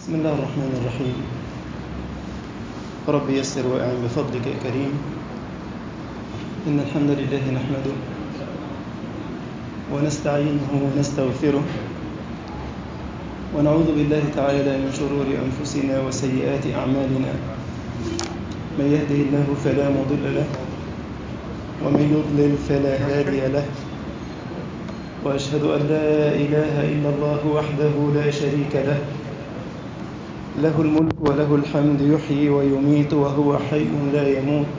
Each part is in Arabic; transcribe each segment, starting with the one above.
بسم الله الرحمن الرحيم. رب يسر وأعن بفضلك يا كريم. إن الحمد لله نحمده ونستعينه ونستغفره ونعوذ بالله تعالى من شرور أنفسنا وسيئات أعمالنا. من يهده الله فلا مضل له ومن يضلل فلا هادي له، وأشهد أن لا إله إلا الله وحده لا شريك له، له الملك وله الحمد، يحيي ويميت وهو حي لا يموت،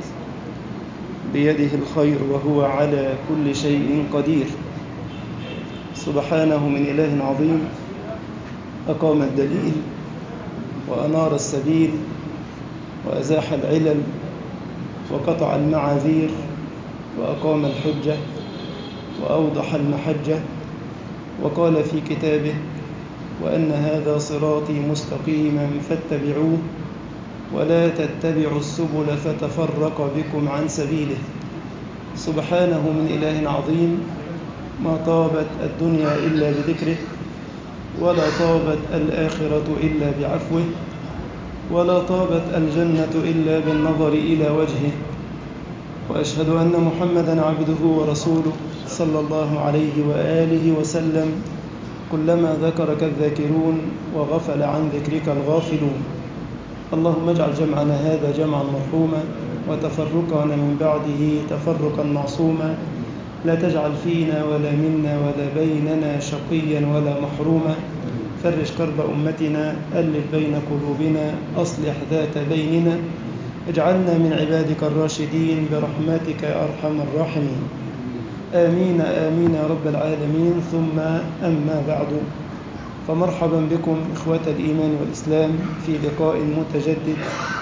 بيده الخير وهو على كل شيء قدير. سبحانه من إله عظيم أقام الدليل وأنار السبيل وأزاح العلل وقطع المعاذير وأقام الحجة وأوضح المحجة، وقال في كتابه: وأن هذا صراطي مستقيما فاتبعوه ولا تتبعوا السبل فتفرق بكم عن سبيله. سبحانه من إله عظيم. ما طابت الدنيا إلا بذكره، ولا طابت الآخرة إلا بعفوه، ولا طابت الجنة إلا بالنظر إلى وجهه. وأشهد أن محمدًا عبده ورسوله صلى الله عليه وآله وسلم. كلما ذكرك الذاكرون وغفل عن ذكرك الغافلون. اللهم اجعل جمعنا هذا جمعا مرحوما، وتفرقنا من بعده تفرقا معصوما. لا تجعل فينا ولا منا ولا بيننا شقيا ولا محروما. فرج كرب أمتنا، ألف بين قلوبنا، أصلح ذات بيننا. اجعلنا من عبادك الراشدين برحمتك يا أرحم الراحمين. آمين آمين يا رب العالمين. ثم أما بعد، فمرحبا بكم إخوة الإيمان والإسلام في لقاء متجدد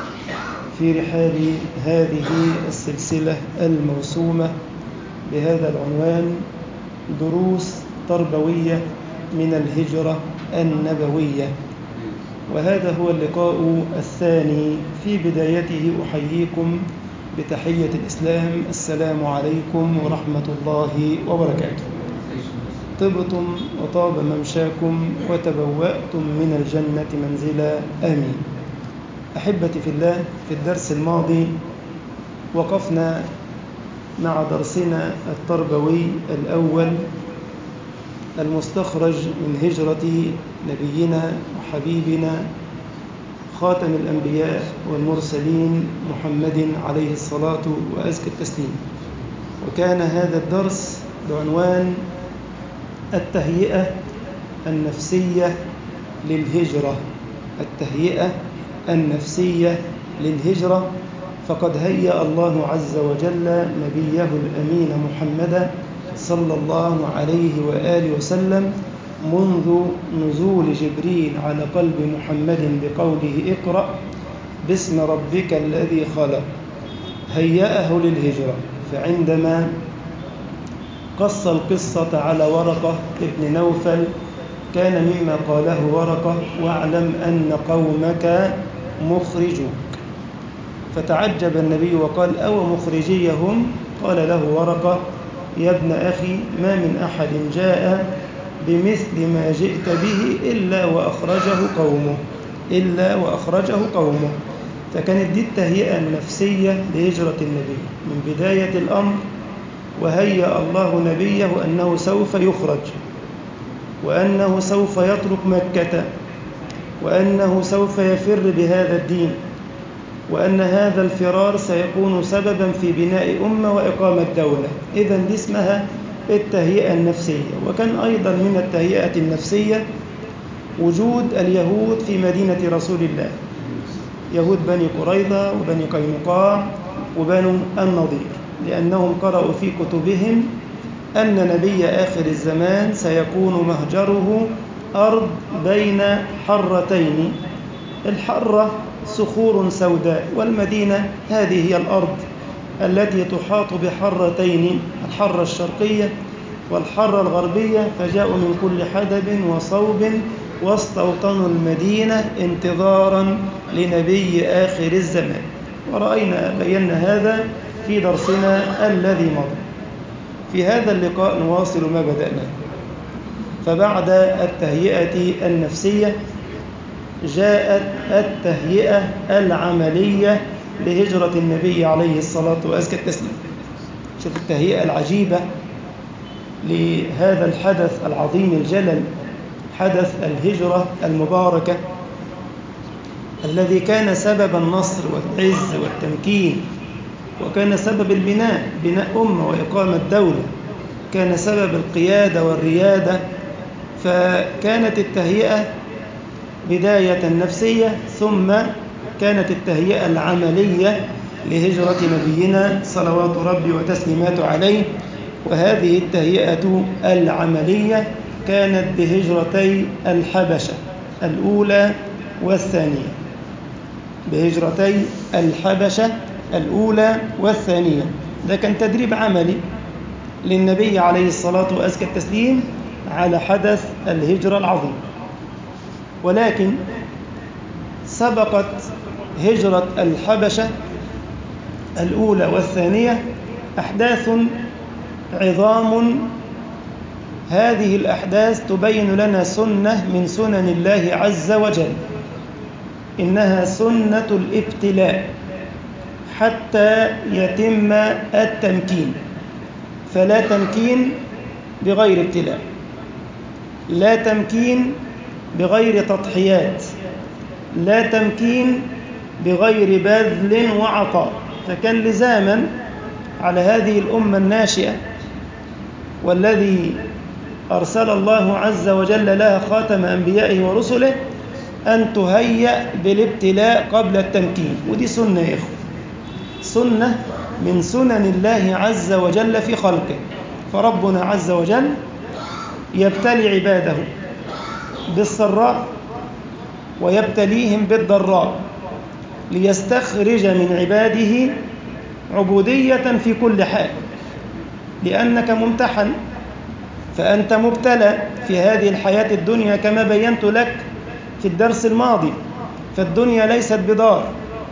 في رحاب هذه السلسلة الموسومة بهذا العنوان: دروس تربوية من الهجرة النبوية. وهذا هو اللقاء الثاني. في بدايته أحييكم بتحية الإسلام: السلام عليكم ورحمة الله وبركاته. طبتم وطاب ممشاكم وتبوأتم من الجنة منزلا، آمين. أحبتي في الله، في الدرس الماضي وقفنا مع درسنا التربوي الأول المستخرج من هجرة نبينا وحبيبنا خاتم الأنبياء والمرسلين محمد عليه الصلاة وأزكى التسليم. وكان هذا الدرس بعنوان التهيئة النفسية للهجرة. التهيئة النفسية للهجرة. فقد هيأ الله عز وجل نبيه الأمين محمد صلى الله عليه وآله وسلم منذ نزول جبريل على قلب محمد بقوله: اقرأ باسم ربك الذي خلق. هيأه للهجرة. فعندما قص القصة على ورقة ابن نوفل كان مما قاله ورقة: واعلم أن قومك مخرجوك. فتعجب النبي وقال: أو مخرجيهم؟ قال له ورقة: يا ابن أخي، ما من أحد جاء بمثل ما جئت به إلا وأخرجه قومه. فكانت دي التهيئة النفسية لهجرة النبي من بداية الأمر. وهيأ الله نبيه أنه سوف يخرج، وأنه سوف يترك مكة، وأنه سوف يفر بهذا الدين، وأن هذا الفرار سيكون سببا في بناء أمة وإقامة دولة. إذن دي اسمها التهيئة النفسية. وكان أيضا من التهيئة النفسية وجود اليهود في مدينة رسول الله، يهود بني قريظة وبني قينقاع وبنو النضير، لأنهم قرأوا في كتبهم أن نبي آخر الزمان سيكون مهجره أرض بين حرتين. الحرة صخور سوداء، والمدينة هذه هي الأرض التي تحاط بحرتين: الحرة الشرقية والحرة الغربية. فجاءوا من كل حدب وصوب واستوطنوا المدينة انتظارا لنبي آخر الزمان. بينا هذا في درسنا الذي مضى. في هذا اللقاء نواصل ما بدأنا. فبعد التهيئة النفسية جاءت التهيئة العملية لهجرة النبي عليه الصلاة وأزكى التسليم. شوف التهيئة العجيبة لهذا الحدث العظيم الجلل، حدث الهجرة المباركة الذي كان سبب النصر والعز والتمكين، وكان سبب بناء أمة وإقامة دولة، كان سبب القيادة والريادة. فكانت التهيئة بداية نفسية، ثم كانت التهيئة العملية لهجرة نبينا صلوات ربي وتسليماته عليه. وهذه التهيئة العملية كانت بهجرتي الحبشة الأولى والثانية، بهجرتي الحبشة الأولى والثانية. ده كان تدريب عملي للنبي عليه الصلاة وأزكى التسليم على حدث الهجرة العظيم. ولكن سبقت هجرة الحبشة الأولى والثانية أحداث عظام. هذه الأحداث تبين لنا سنة من سنن الله عز وجل، إنها سنة الابتلاء حتى يتم التمكين. فلا تمكين بغير ابتلاء، لا تمكين بغير تضحيات، لا تمكين بغير بذل وعطاء. فكان لزاما على هذه الأمة الناشئة والذي أرسل الله عز وجل لها خاتم أنبيائه ورسله أن تهيأ بالابتلاء قبل التمكين. ودي سنة يا إخوة، سنة من سنن الله عز وجل في خلقه. فربنا عز وجل يبتلي عباده بالسراء ويبتليهم بالضراء ليستخرج من عباده عبودية في كل حال، لأنك ممتحن، فأنت مبتلى في هذه الحياة الدنيا كما بينت لك في الدرس الماضي. فالدنيا ليست بدار،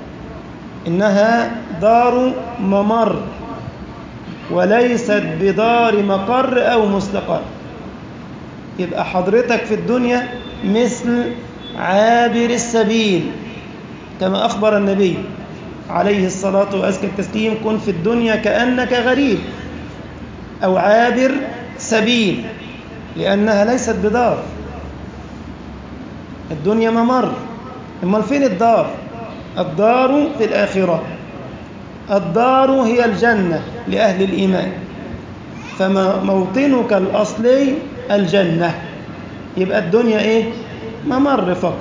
إنها دار ممر وليست بدار مقر أو مستقر. يبقى حضرتك في الدنيا مثل عابر السبيل، كما أخبر النبي عليه الصلاة وأزكى التسليم: كن في الدنيا كأنك غريب أو عابر سبيل، لأنها ليست بدار. الدنيا ممر. أمال فين الدار؟ الدار في الآخرة. الدار هي الجنة لأهل الإيمان، فموطنك الأصلي الجنة. يبقى الدنيا إيه؟ ممر فقط،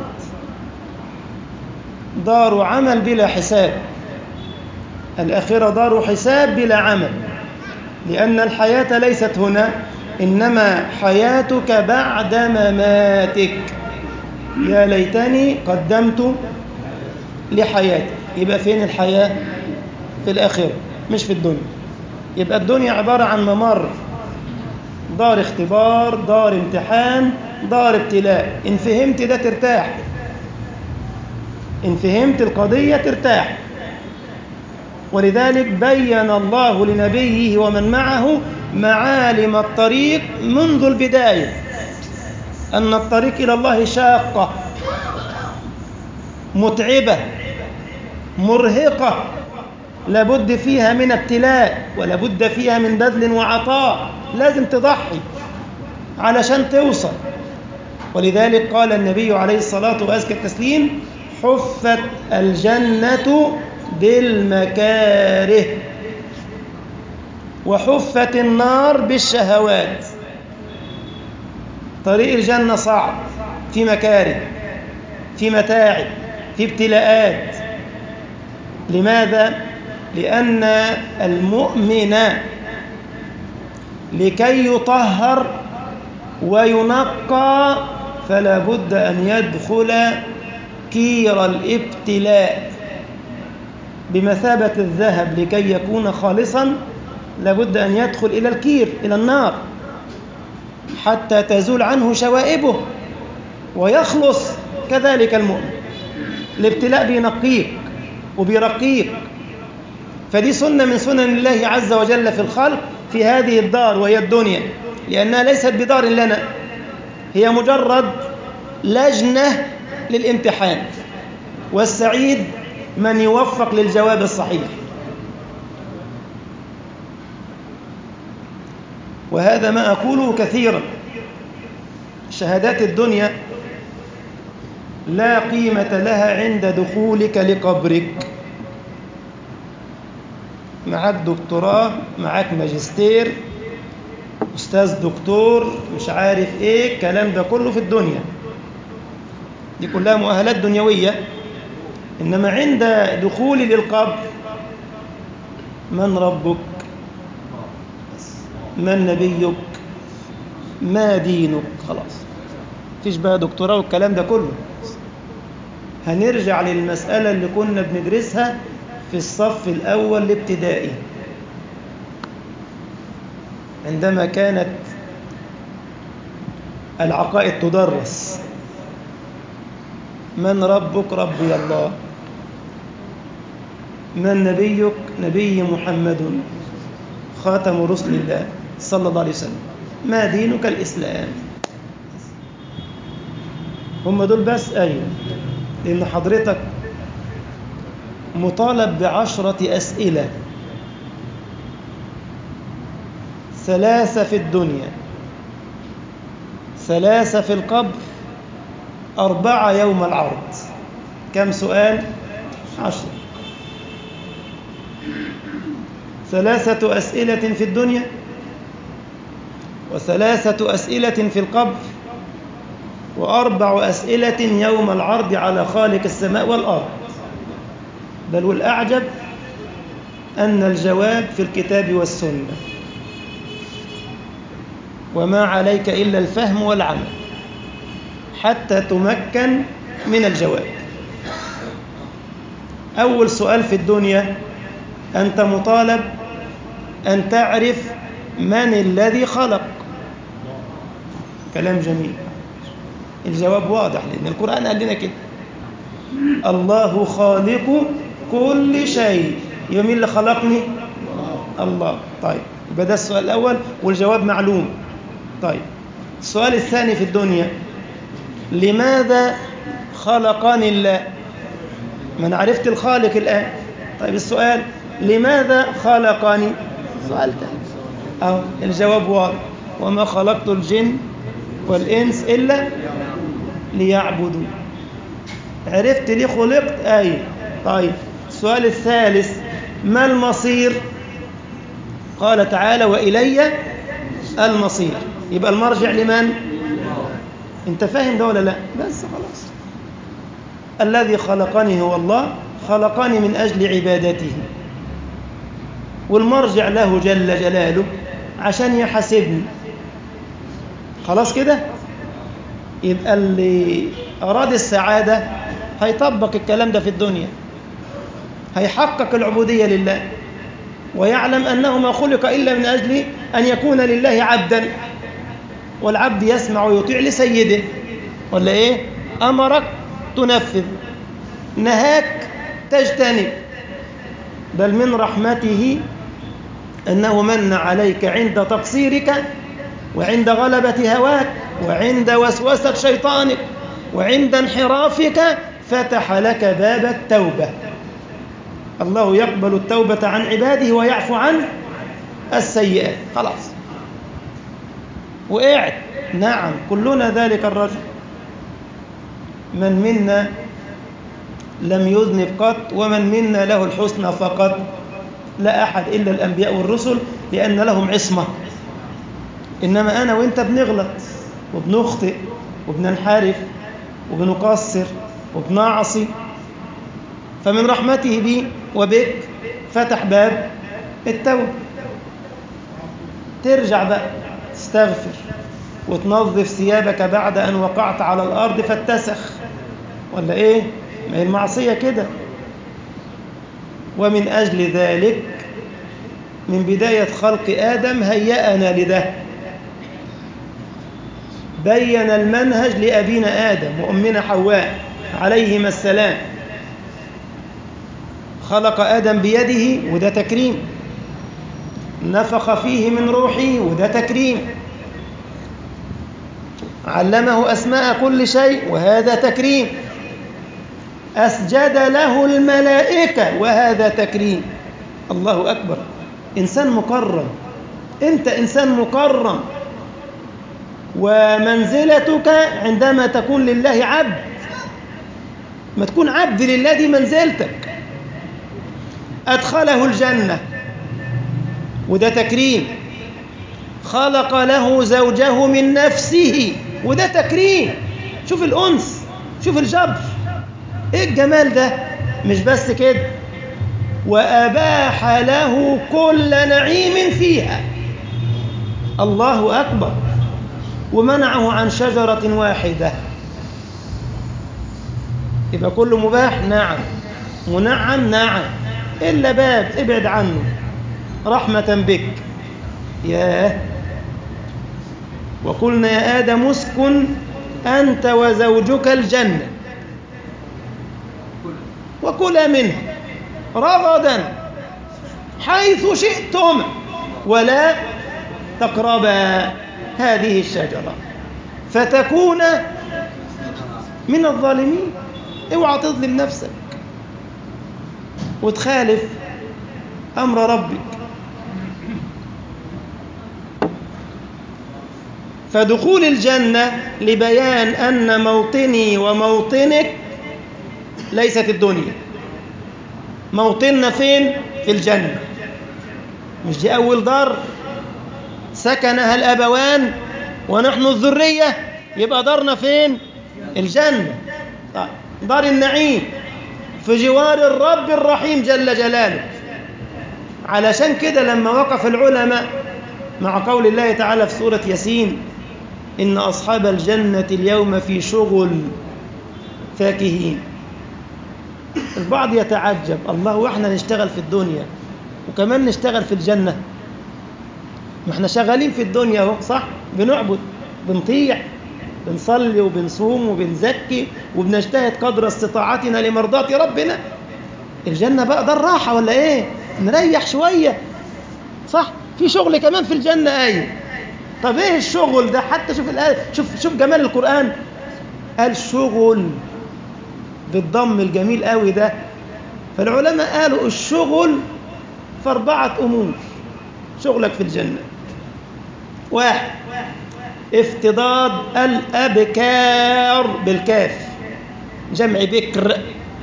دار عمل بلا حساب. الآخرة دار حساب بلا عمل، لأن الحياة ليست هنا، إنما حياتك بعد مماتك. يا ليتني قدمت لحياتي. يبقى فين الحياة؟ في الآخرة مش في الدنيا. يبقى الدنيا عبارة عن ممر، دار اختبار، دار امتحان، دار ابتلاء. إن فهمت ده ترتاح، إن فهمت القضية ترتاح. ولذلك بين الله لنبيه ومن معه معالم الطريق منذ البداية، أن الطريق إلى الله شاقة، متعبة، مرهقة، لابد فيها من ابتلاء، ولابد فيها من بذل وعطاء. لازم تضحي علشان توصل. ولذلك قال النبي عليه الصلاة وأزكى التسليم: حفت الجنة بالمكاره وحفت النار بالشهوات. طريق الجنة صعب، في مكاره، في متاعب، في ابتلاءات. لماذا؟ لأن المؤمن لكي يطهر وينقى فلا بد أن يدخل كير الابتلاء بمثابة الذهب. لكي يكون خالصا لابد أن يدخل إلى الكير، إلى النار، حتى تزول عنه شوائبه ويخلص. كذلك المؤمن، الابتلاء بينقيك وبيرقيك. فدي سنة من سنن الله عز وجل في الخلق في هذه الدار وهي الدنيا، لأنها ليست بدار لنا، هي مجرد لجنة للامتحان، والسعيد من يوفق للجواب الصحيح. وهذا ما أقوله كثيرا، شهادات الدنيا لا قيمة لها عند دخولك لقبرك. معك دكتوراه، معك ماجستير، أستاذ دكتور، مش عارف إيه، الكلام ده كله في الدنيا، دي كلها مؤهلات دنيوية. إنما عند دخولي للقبر، من ربك؟ من نبيك؟ ما دينك؟ خلاص، مفيش بقى دكتوراه والكلام ده كله. هنرجع للمسألة اللي كنا بندرسها في الصف الأول الابتدائي، عندما كانت العقائد تدرس. من ربك؟ ربي الله. من نبيك؟ نبي محمد خاتم رسل الله صلى الله عليه وسلم. ما دينك؟ الإسلام. هم دول بس؟ أيوة، لأن حضرتك مطالب ب10 أسئلة، 3 في الدنيا، 3 في القبر، 4 يوم العرض. كم سؤال؟ 10. 3 أسئلة في الدنيا، و3 أسئلة في القبر، و4 أسئلة يوم العرض على خالق السماء والأرض. بل والأعجب أن الجواب في الكتاب والسنة، وما عليك إلا الفهم والعمل حتى تمكن من الجواب. أول سؤال في الدنيا، أنت مطالب أن تعرف من الذي خلق. كلام جميل، الجواب واضح لأن القرآن قال لنا كده، الله خالق كل شيء. يبقى مين اللي خلقني؟ الله. طيب، يبقى ده السؤال الأول والجواب معلوم. طيب، السؤال الثاني في الدنيا، لماذا خلقني الله؟ ما أنا عرفت الخالق الآن. طيب السؤال، لماذا خلقني؟ سؤال ثاني. الجواب واضح، وما خلقت الجن والإنس إلا ليعبدوا. عرفت ليه خلقت؟ أي. طيب السؤال الثالث، ما المصير؟ قال تعالى وإلي المصير. يبقى المرجع لمن؟ انت فاهم ده ولا لا؟ بس خلاص. الذي خلقني هو الله، خلقني من أجل عبادته، والمرجع له جل جلاله عشان يحاسبني. خلاص كده. يبقى اللي أراد السعادة هيطبق الكلام ده في الدنيا، هيحقق العبودية لله، ويعلم أنه ما خلق إلا من أجل أن يكون لله عبدا، والعبد يسمع ويطيع لسيده، ولا إيه؟ أمرك تنفذ، نهاك تجتنب. بل من رحمته أنه من عليك عند تقصيرك، وعند غلبة هواك، وعند وسوسة شيطانك، وعند انحرافك، فتح لك باب التوبة. الله يقبل التوبة عن عباده ويعفو عن السيئات. خلاص، وقعت. نعم، كلنا ذلك الرجل. من منا لم يذنب قط، ومن منا له الحسنى فقط. لا أحد إلا الأنبياء والرسل، لأن لهم عصمة. إنما أنا وإنت بنغلط وبنخطئ وبننحرف وبنقصر وبنعصي، فمن رحمته بي وبك فتح باب التوبة. ترجع بقى تستغفر وتنظف ثيابك بعد أن وقعت على الأرض فاتسخ، ولا إيه؟ ما هي المعصية كده. ومن أجل ذلك من بداية خلق آدم هيأنا لده، بين المنهج لأبينا آدم وأمنا حواء عليهما السلام. خلق آدم بيده وده تكريم، نفخ فيه من روحه وده تكريم، علمه أسماء كل شيء وهذا تكريم. أسجد له الملائكة وهذا تكريم. الله أكبر. إنسان مكرم، أنت إنسان مكرم، ومنزلتك عندما تكون لله عبد، ما تكون عبد لله دي منزلتك. أدخله الجنة وده تكريم. خلق له زوجه من نفسه وده تكريم. شوف الأنس، شوف الجبر، إيه الجمال ده. مش بس كده، وأباح له كل نعيم فيها. الله أكبر. ومنعه عن شجرة واحدة. يبقى كله مباح، نعم، منعم، نعم، إلا باب ابعد عنه رحمة بك. ياه. وقلنا يا آدم اسكن أنت وزوجك الجنة وكلا منها رغدا حيث شئتما ولا تقربا هذه الشجرة فتكون من الظالمين. اوعى تظلم نفسك وتخالف أمر ربك. فدخول الجنة لبيان أن موطني وموطنك ليست الدنيا. موطننا فين؟ في الجنة. مش دي أول دار سكنها الأبوان ونحن الذرية؟ يبقى دارنا فين؟ الجنة، دار النعيم في جوار الرب الرحيم جل جلاله. علشان كده لما وقف العلماء مع قول الله تعالى في سورة ياسين إن أصحاب الجنة اليوم في شغل فاكهين، البعض يتعجب، الله وإحنا نشتغل في الدنيا وكمان نشتغل في الجنة؟ ما احنا شغالين في الدنيا اهو، صح؟ بنعبد، بنطيع، بنصلي وبنصوم وبنزكي وبنجتهد قدر استطاعتنا لمرضاة ربنا. الجنة بقى ده الراحة ولا ايه؟ نريح شوية، صح؟ في شغل كمان في الجنة. ايه؟ طب ايه الشغل ده؟ حتى شوف الآية، شوف جمال القرآن. قال شغل بالضم الجميل قوي ده. فالعلماء قالوا الشغل في 4 أمور شغلك في الجنة. 1 افتضاد الأبكار بالكاف، جمع بكر،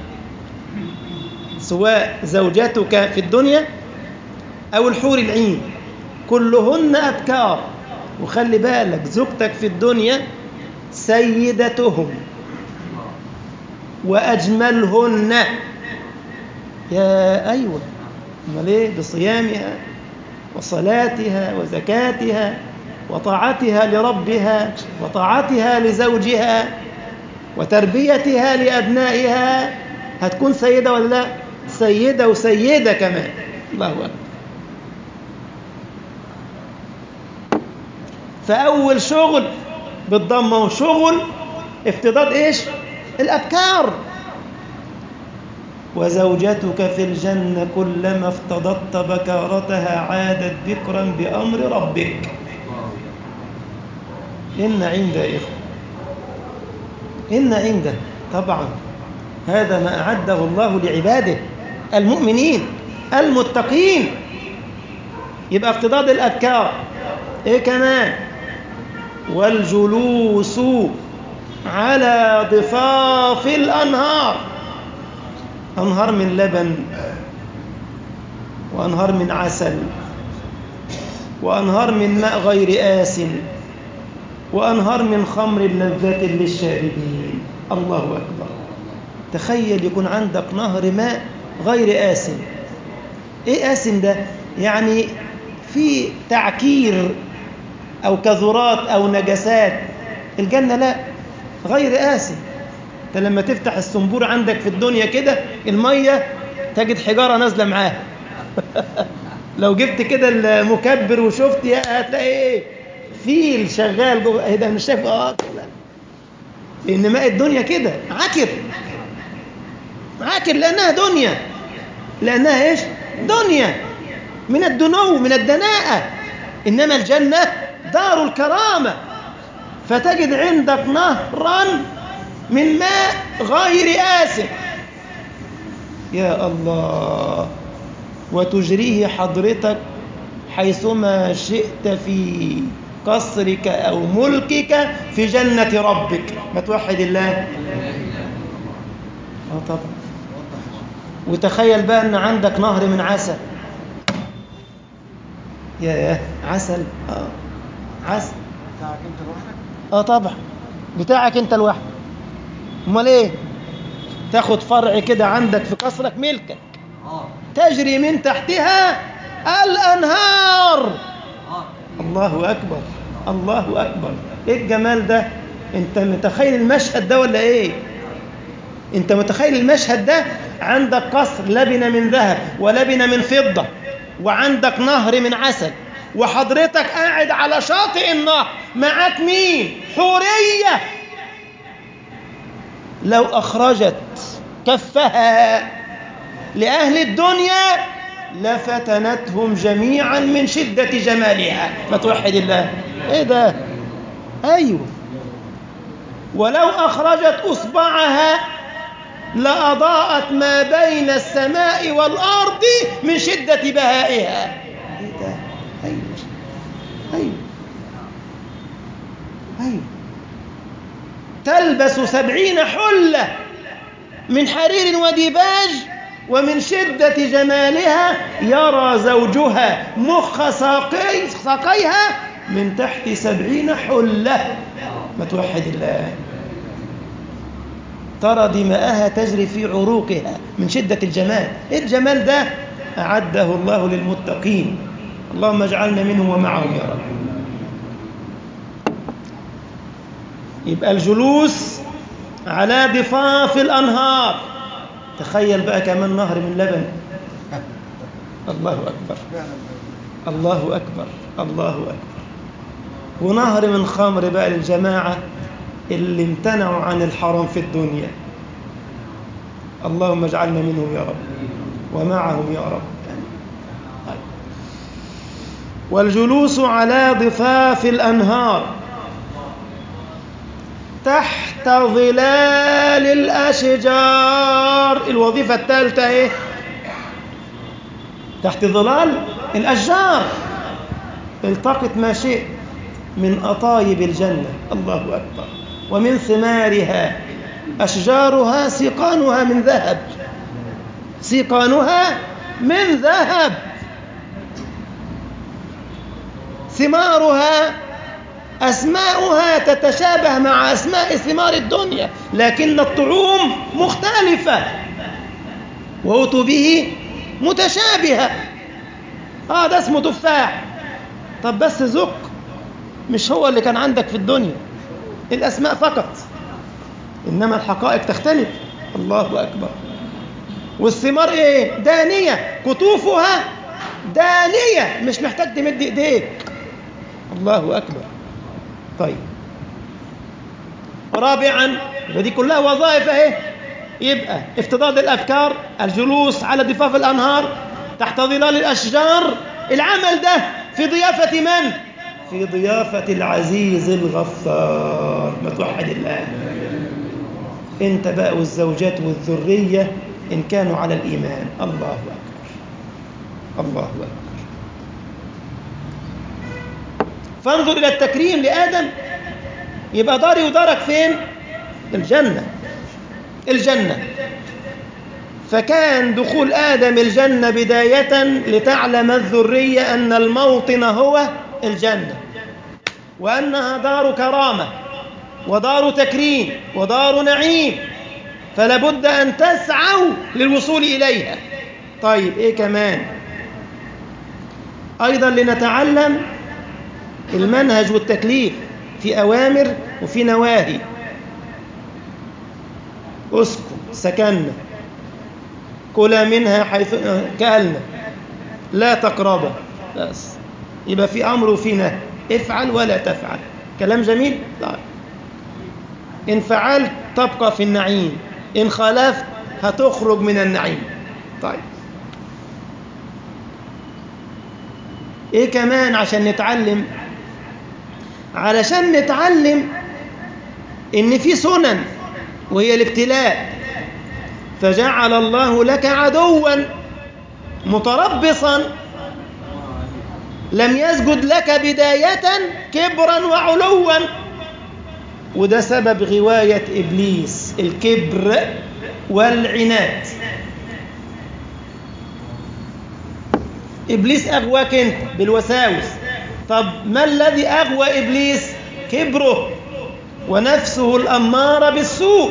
سواء زوجتك في الدنيا أو الحور العين كلهن أبكار. وخلي بالك زوجتك في الدنيا سيدتهم وأجملهن. يا أيوة، أمال إيه؟ بصيامها وصلاتها وزكاتها وطاعتها لربها وطاعتها لزوجها وتربيتها لأبنائها هتكون سيدة ولا لا؟ سيدة وسيدة كمان. الله أكبر. فأول شغل بالضمة وشغل افتضاد إيش؟ الأبكار. وزوجتك في الجنة كلما افتضضت بكارتها عادت بكرا بأمر ربك. إن عند إخوة، إن عنده طبعا هذا ما أعده الله لعباده المؤمنين المتقين. يبقى افتضاد الأبكار. إيه كمان؟ والجلوس على ضفاف الأنهار، أنهار من لبن وأنهار من عسل وأنهار من ماء غير آسن وأنهار من خمر لذات للشاربين. الله أكبر. تخيل يكون عندك نهر ماء غير آسن. إيه آسن ده؟ يعني في تعكير أو كذرات أو نجسات. الجنة لا، غير آسن. أنت لما تفتح الصنبور عندك في الدنيا كده المية تجد حجارة نازلة معاها لو جبت كده المكبر وشفت هتلاقي إيه؟ فيل شغال جوه. إيه ده؟ مش شايف؟ لأن ماء الدنيا كده عكر، عاكر لأنها دنيا، لأنها إيش؟ دنيا من الدنو، من الدناءة. إنما الجنة دار الكرامة، فتجد عندك نهرا من ماء غير آسن يا الله، وتجريه حضرتك حيثما شئت في قصرك أو ملكك في جنة ربك. ما توحد الله. طبعا. وتخيل بقى أن عندك نهر من عسل. يا عسل. عسل بتاعك انت لوحدك؟ طبعا بتاعك انت لوحدك. امال ايه؟ تاخد فرع كده عندك في قصرك ملكك، تجري من تحتها الانهار. الله اكبر، الله اكبر. ايه الجمال ده؟ انت متخيل المشهد ده ولا ايه؟ انت متخيل المشهد ده؟ عندك قصر لبنة من ذهب ولبنة من فضة، وعندك نهر من عسل، وحضرتك قاعد على شاطئ النهر، معاك مين؟ حورية. لو أخرجت كفها لأهل الدنيا لفتنتهم جميعا من شدة جمالها. ما توحد الله. ايه ده؟ ايوه. ولو أخرجت أصبعها لأضاءت ما بين السماء والأرض من شدة بهائها. ايه ده؟ ايوه ايوه ايوه. تلبس 70 حلة من حرير وديباج، ومن شدة جمالها يرى زوجها مخ ساقيها من تحت 70 حلة. ما توحد الله. ترى دماءها تجري في عروقها من شدة الجمال. إيه الجمال ده؟ أعده الله للمتقين. اللهم اجعلنا منهم ومعهم يا رب. يبقى الجلوس على ضفاف الأنهار. تخيل بقى كمان نهر من لبن. الله أكبر، الله أكبر، الله أكبر. ونهر من خمر بقى للجماعة اللي امتنعوا عن الحرام في الدنيا. اللهم اجعلنا منهم يا رب ومعهم يا رب. والجلوس على ضفاف الأنهار تحت ظلال الأشجار. الوظيفة الثالثة ايه؟ تحت ظلال الأشجار. التقط ما شئت من أطايب الجنة. الله أكبر. ومن ثمارها. أشجارها سيقانها من ذهب، سيقانها من ذهب. ثمارها أسماؤها تتشابه مع أسماء ثمار الدنيا، لكن الطعوم مختلفة، وأتوا به متشابهة. ده اسمه تفاح. طب بس ذق، مش هو اللي كان عندك في الدنيا، الأسماء فقط، إنما الحقائق تختلف. الله أكبر. والثمار إيه؟ دانية، قطوفها دانية، مش محتاج تمد إيديك. الله أكبر. طيب، رابعا، ودي كلها وظائف اهي. يبقى افتضاد الأفكار، الجلوس على ضفاف الأنهار تحت ظلال الأشجار. العمل ده في ضيافة من؟ في ضيافة العزيز الغفار. ما توحد الله. انت بقى والزوجات والذرية إن كانوا على الإيمان. الله أكبر، الله أكبر. فانظر إلى التكريم لآدم. يبقى داري ودارك فين؟ الجنة. الجنة. فكان دخول آدم الجنة بداية لتعلم الذرية أن الموطن هو الجنة، وأنها دار كرامة ودار تكريم ودار نعيم، فلا بد أن تسعوا للوصول إليها. طيب إيه كمان؟ أيضا لنتعلم المنهج والتكليف في أوامر وفي نواهي. اسكن، سكننا، كلا منها حيث كألنا، لا تقربا. بس يبقى في أمر وفي نهي. افعل ولا تفعل. كلام جميل. طيب، إن فعلت تبقى في النعيم، إن خالفت هتخرج من النعيم. طيب، إيه كمان عشان نتعلم؟ علشان نتعلم إن في سنن، وهي الابتلاء. فجعل الله لك عدوا متربصا لم يسجد لك بداية كبرا وعلوا. وده سبب غواية إبليس، الكبر والعناد. إبليس أغواك أنت بالوساوس. طب ما الذي أغوى إبليس؟ كبره ونفسه الأمارة بالسوء.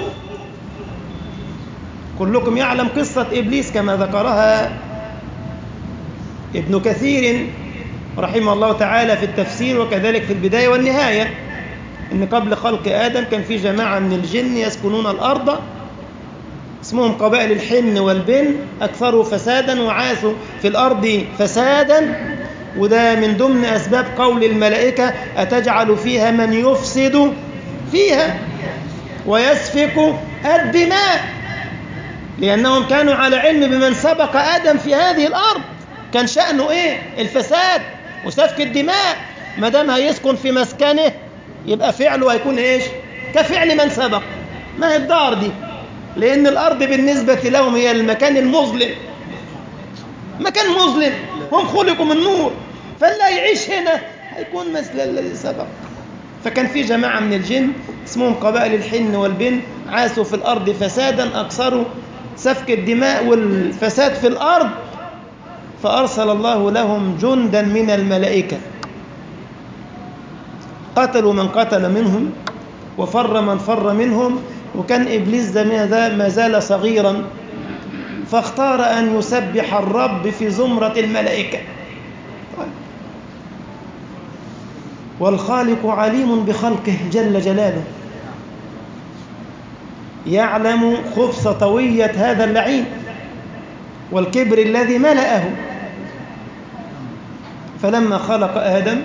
كلكم يعلم قصة إبليس كما ذكرها ابن كثير رحمه الله تعالى في التفسير، وكذلك في البداية والنهاية، إن قبل خلق آدم كان في جماعة من الجن يسكنون الأرض اسمهم قبائل الحن والبن، أكثروا فسادا وعاثوا في الأرض فسادا. وده من ضمن أسباب قول الملائكة أتجعل فيها من يفسد فيها ويسفك الدماء، لأنهم كانوا على علم بمن سبق آدم في هذه الأرض كان شأنه إيه؟ الفساد وسفك الدماء. ما دام هيسكن في مسكنه يبقى فعله هيكون إيش؟ كفعل من سبق. ما هي الدار دي؟ لأن الأرض بالنسبة لهم هي المكان المظلم، مكان مظلم، هم خلقوا من نور، فاللي يعيش هنا هيكون مثل الذي سبق. فكان في جماعة من الجن اسمهم قبائل الحن والبن، عاشوا في الأرض فسادا، أكثروا سفك الدماء والفساد في الأرض، فأرسل الله لهم جندا من الملائكة قتلوا من قتل منهم وفر من فر منهم. وكان إبليس ده ما زال صغيرا، فاختار أن يسبح الرب في زمرة الملائكة. والخالق عليم بخلقه جل جلاله، يعلم خبث طوية هذا اللعين والكبر الذي ملأه. فلما خلق آدم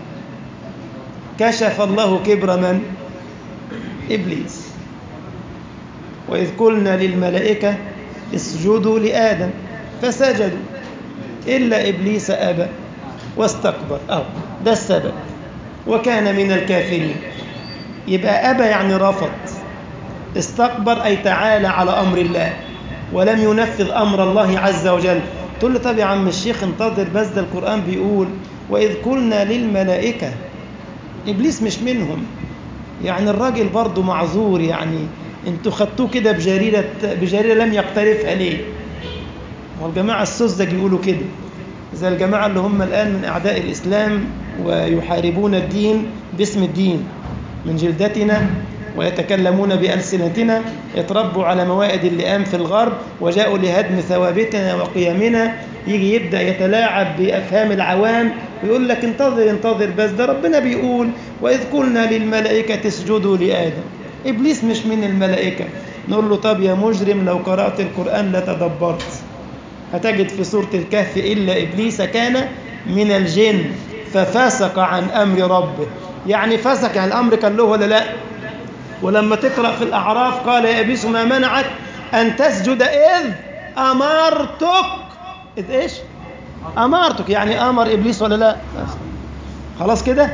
كشف الله كبر من؟ إبليس. وإذ قلنا للملائكة اسجدوا لآدم فسجدوا إلا إبليس أبى واستكبر. ده السبب، وكان من الكافرين. يبقى أبى يعني رفض، استكبر أي تعالى على أمر الله ولم ينفذ أمر الله عز وجل. تقول له طب يا عم الشيخ انتظر بس، ده القرآن بيقول وإذ قلنا للملائكة. إبليس مش منهم، يعني الراجل برضه معذور. يعني انتوا خدتوه كده بجريرة لم يقترفها ليه؟ والجماعة السذج يقولوا كده، زي الجماعة اللي هم الآن من أعداء الإسلام ويحاربون الدين باسم الدين من جلدتنا ويتكلمون بألسنتنا، يتربوا على موائد اللئام في الغرب وجاءوا لهدم ثوابتنا وقيمنا. يجي يبدأ يتلاعب بأفهام العوام ويقول لك انتظر بس، ده ربنا بيقول وإذ قلنا للملائكة اسجدوا لآدم. إبليس مش من الملائكة. نقول له طب يا مجرم لو قرأت القرآن لتدبرت، هتجد في سورة الكهف إلا إبليس كان من الجن ففسق عن أمر ربه. يعني فسق، يعني الأمر كان له ولا لا؟ ولما تقرأ في الأعراف قال يا إبليس ما منعك أن تسجد إذ أمرتك. إذ إيش؟ أمرتك، يعني أمر إبليس ولا لا؟ خلاص كده.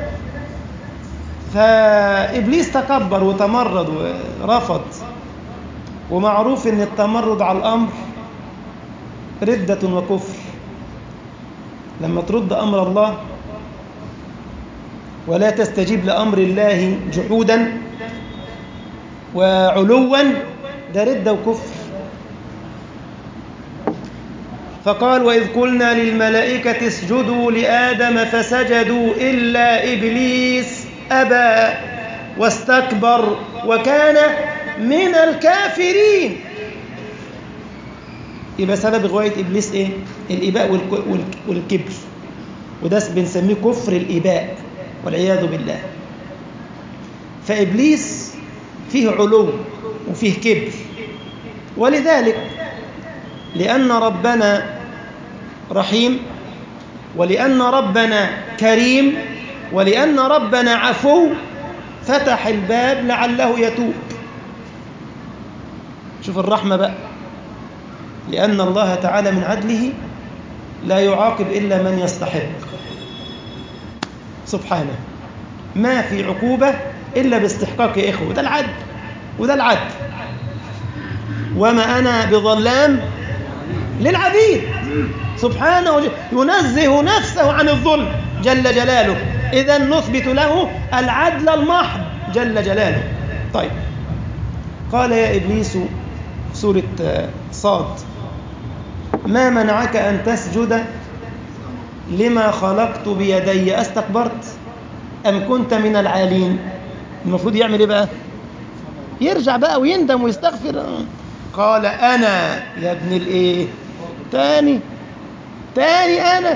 فإبليس تكبر وتمرد ورفض. ومعروف أن التمرد على الأمر ردة وكفر. لما ترد أمر الله ولا تستجيب لأمر الله جحودا وعلوا، ده ردة وكفر. فقال وإذ قلنا للملائكة اسجدوا لآدم فسجدوا إلا إبليس أبى واستكبر وكان من الكافرين. يبقى سبب غواية إبليس إيه؟ الإباء والكبر، وده بنسميه كفر الإباء والعياذ بالله. فإبليس فيه علو وفيه كبر، ولذلك لأن ربنا رحيم، ولأن ربنا كريم، ولأن ربنا عفو، فتح الباب لعله يتوب. شوف الرحمة بقى، لأن الله تعالى من عدله لا يعاقب إلا من يستحق سبحانه. ما في عقوبة إلا باستحقاق يا إخوة، وده العدل. وما أنا بظلام للعبيد سبحانه ينزه نفسه عن الظلم جل جلاله. إذا نثبت له العدل المحض جل جلاله. طيب، قال يا إبليس سورة صاد: ما منعك أن تسجد لما خلقت بيدي أستكبرت أم كنت من العالين؟ المفروض يعمل إيه بقى؟ يرجع بقى ويندم ويستغفر. قال أنا يا ابن الإيه؟ تاني أنا.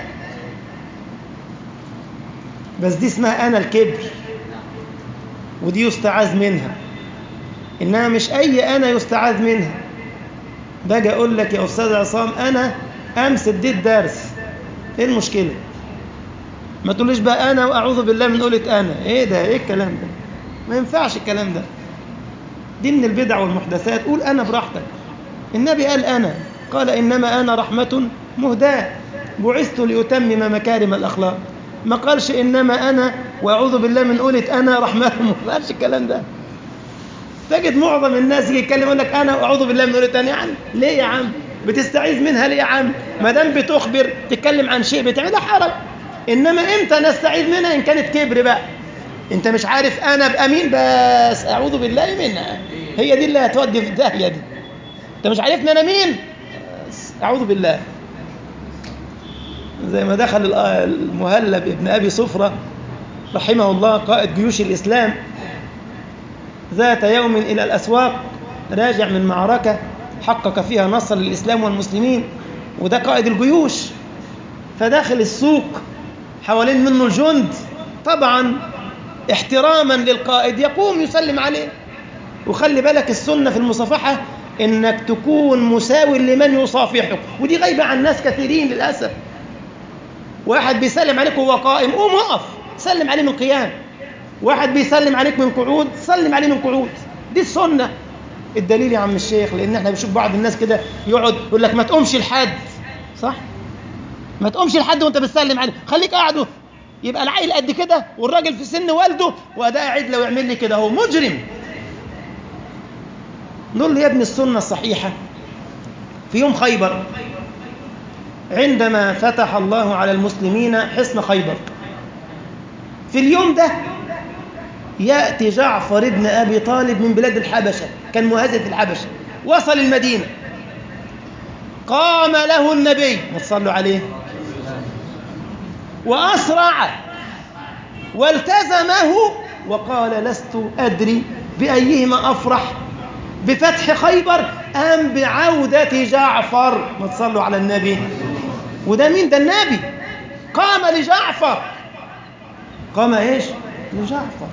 بس دي اسمها أنا الكبر، ودي يستعاذ منها، إنها مش أي أنا يستعاذ منها. باجي أقول لك يا أستاذ عصام أنا أمس اديت درس، إيه المشكلة؟ ما تقوليش بقى أنا وأعوذ بالله من قولة أنا. إيه ده؟ إيه الكلام ده؟ ما ينفعش الكلام ده، دي من البدع والمحدثات. قول أنا براحتك. النبي قال أنا، قال إنما أنا رحمة مهداة بعثت لأتمم مكارم الأخلاق. ما قالش إنما أنا وأعوذ بالله من قولة أنا رحمة. ما قالش الكلام ده. تجد معظم الناس يجي يتكلم يقول لك أنا وأعوذ بالله من قولة أنا. يعني ليه يا عم بتستعيذ منها؟ ليه يا عم؟ ما دام بتخبر تتكلم عن شيء بتعملها حرج. إنما إمتى نستعيذ منها؟ إن كانت كبر بقى. أنت مش عارف أنا بأمين، بس أعوذ بالله منها، هي دي اللي هتودي في الداهية دي. أنت مش عارفني أنا مين؟ أعوذ بالله. زي ما دخل المهلب ابن أبي صفرة رحمه الله قائد جيوش الإسلام ذات يوم إلى الأسواق، راجع من معركة حقق فيها نصر للإسلام والمسلمين، وده قائد الجيوش. فداخل السوق حوالين منه الجند، طبعا احتراما للقائد يقوم يسلم عليه. وخلي بالك السنة في المصافحة إنك تكون مساوي لمن يصافحك، ودي غايبة عن ناس كثيرين للأسف. واحد بيسلم عليك وهو قائم، قوم وقف سلم عليه من قيام. واحد بيسلم عليك من قعود، سلم عليه من قعود. دي السنة. الدليل يا عم الشيخ، لأن احنا بنشوف بعض الناس كده يقعد يقول لك ما تقومش لحد، صح؟ ما تقومش لحد وانت بتسلم عليه، خليك قاعد. يبقى العيل قد كده والراجل في سن والده وده قاعد لو يعمل لي كده هو مجرم. نقول له يا ابن السنة الصحيحة في يوم خيبر عندما فتح الله على المسلمين حصن خيبر، في اليوم ده يأتي جعفر بن أبي طالب من بلاد الحبشة، كان مهاجر في الحبشة، وصل المدينة، قام له النبي صلوا عليه وأسرع والتزمه وقال لست أدري بأيهما أفرح، بفتح خيبر أم بعودة جعفر. ما تصلوا على النبي. وده مين؟ ده النبي قام لجعفر. قام إيش؟ لجعفر.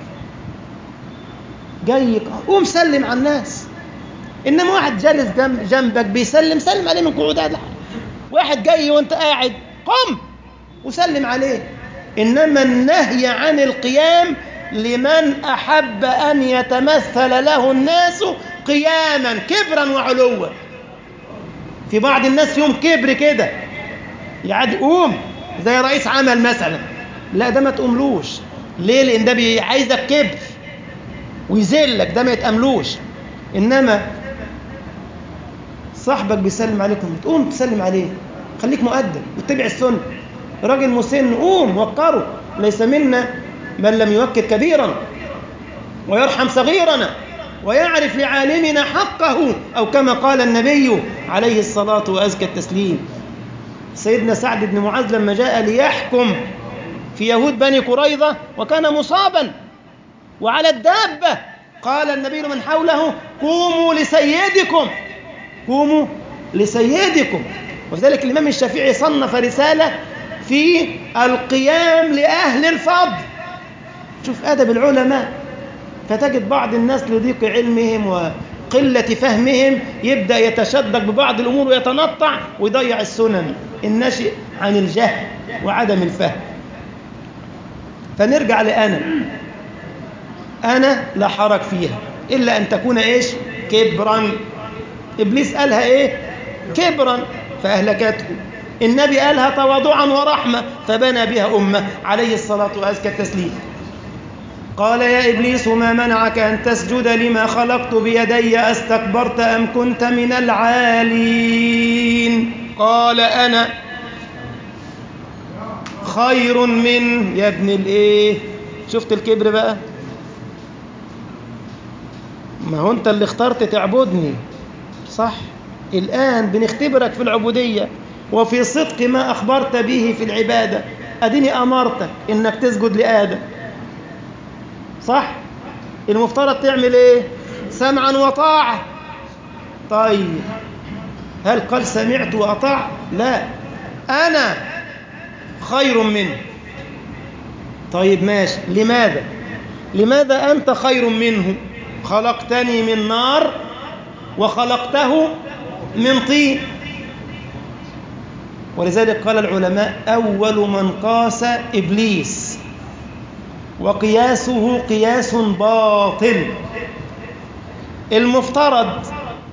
جاي قوم سلم على الناس. إنما واحد جالس جنبك بيسلم، سلم عليه من قعودات. واحد جاي وانت قاعد قم وسلم عليه. إنما النهي عن القيام لمن أحب أن يتمثل له الناس قياما كبرا وعلوا. في بعض الناس يوم كبر كده يعد قوم زي رئيس عمل مثلا، لا ده ما تقوملوش. ليه؟ لأن ده عايزك كبر ويذلك، ده ما يتأملوش. إنما صاحبك بيسلم عليكم تقوم تسلم عليه، خليك مؤدب واتبع السنة. راجل مسن قوم وقره. ليس منا من لم يوكر كبيرا ويرحم صغيرنا ويعرف لعالمنا حقه، أو كما قال النبي عليه الصلاة وأزكى التسليم. سيدنا سعد بن معاذ لما جاء ليحكم في يهود بني قريظة وكان مصابا وعلى الدابة، قال النبي لمن حوله قوموا لسيدكم، قوموا لسيدكم. وذلك الإمام الشافعي صنف رسالة في القيام لأهل الفضل. شوف أدب العلماء. فتجد بعض الناس لضيق علمهم وقلة فهمهم يبدأ يتشدق ببعض الأمور ويتنطع ويضيع السنن الناشئ عن الجهل وعدم الفهم. فنرجع أنا لا حرج فيها إلا أن تكون إيش؟ كبرا. إبليس قالها إيه؟ كبرا فأهلكته. النبي قالها تواضعا ورحمة فبنى بها أمة عليه الصلاة وأزكى التسليم. قال يا إبليس ما منعك أن تسجد لما خلقت بيدي أستكبرت أم كنت من العالين قال أنا خير منه. يا ابن الإيه، شفت الكبر بقى؟ ما هو أنت اللي اخترت تعبدني صح؟ الآن بنختبرك في العبودية وفي صدق ما أخبرت به في العبادة. أديني أمرتك إنك تسجد لآدم صح؟ المفترض تعمل إيه؟ سمعا وطاعة. طيب هل قال سمعت وأطاع؟ لا، أنا خير منه. طيب ماشي، لماذا أنت خير منه؟ خلقتني من نار وخلقته من طين. ولذلك قال العلماء أول من قاس إبليس وقياسه قياس باطل. المفترض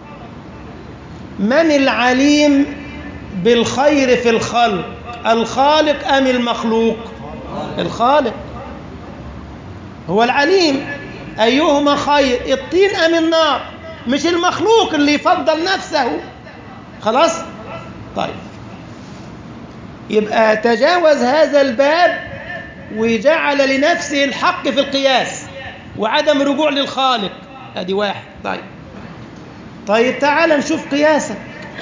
من العليم بالخير في الخلق، الخالق أم المخلوق؟ الخالق هو العليم. أيهما خير، الطين أم النار؟ مش المخلوق اللي يفضل نفسه. خلاص؟ طيب يبقى تجاوز هذا الباب وجعل لنفسه الحق في القياس وعدم رجوع للخالق. ادي واحد. طيب تعال نشوف قياسك.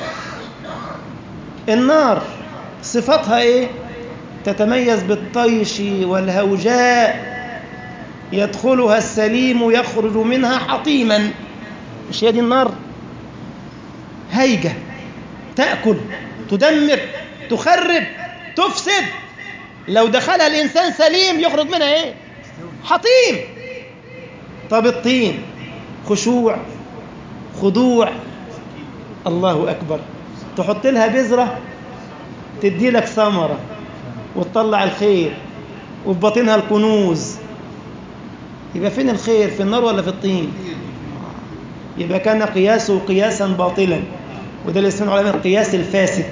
النار صفتها ايه؟ تتميز بالطيش والهوجاء، يدخلها السليم يخرج منها حطيما. مش هي دي النار؟ هيجة، تأكل، تدمر، تخرب، تفسد. لو دخلها الإنسان سليم يخرج منها ايه؟ حطيم. طب الطين خشوع، خضوع، الله أكبر. تحط لها بذرة تدي لك ثمرة وتطلع الخير وفي باطنها الكنوز. يبقى فين الخير، في النار ولا في الطين؟ يبقى كان قياسه قياسا باطلا، وده اللي اسمه علماء القياس الفاسد.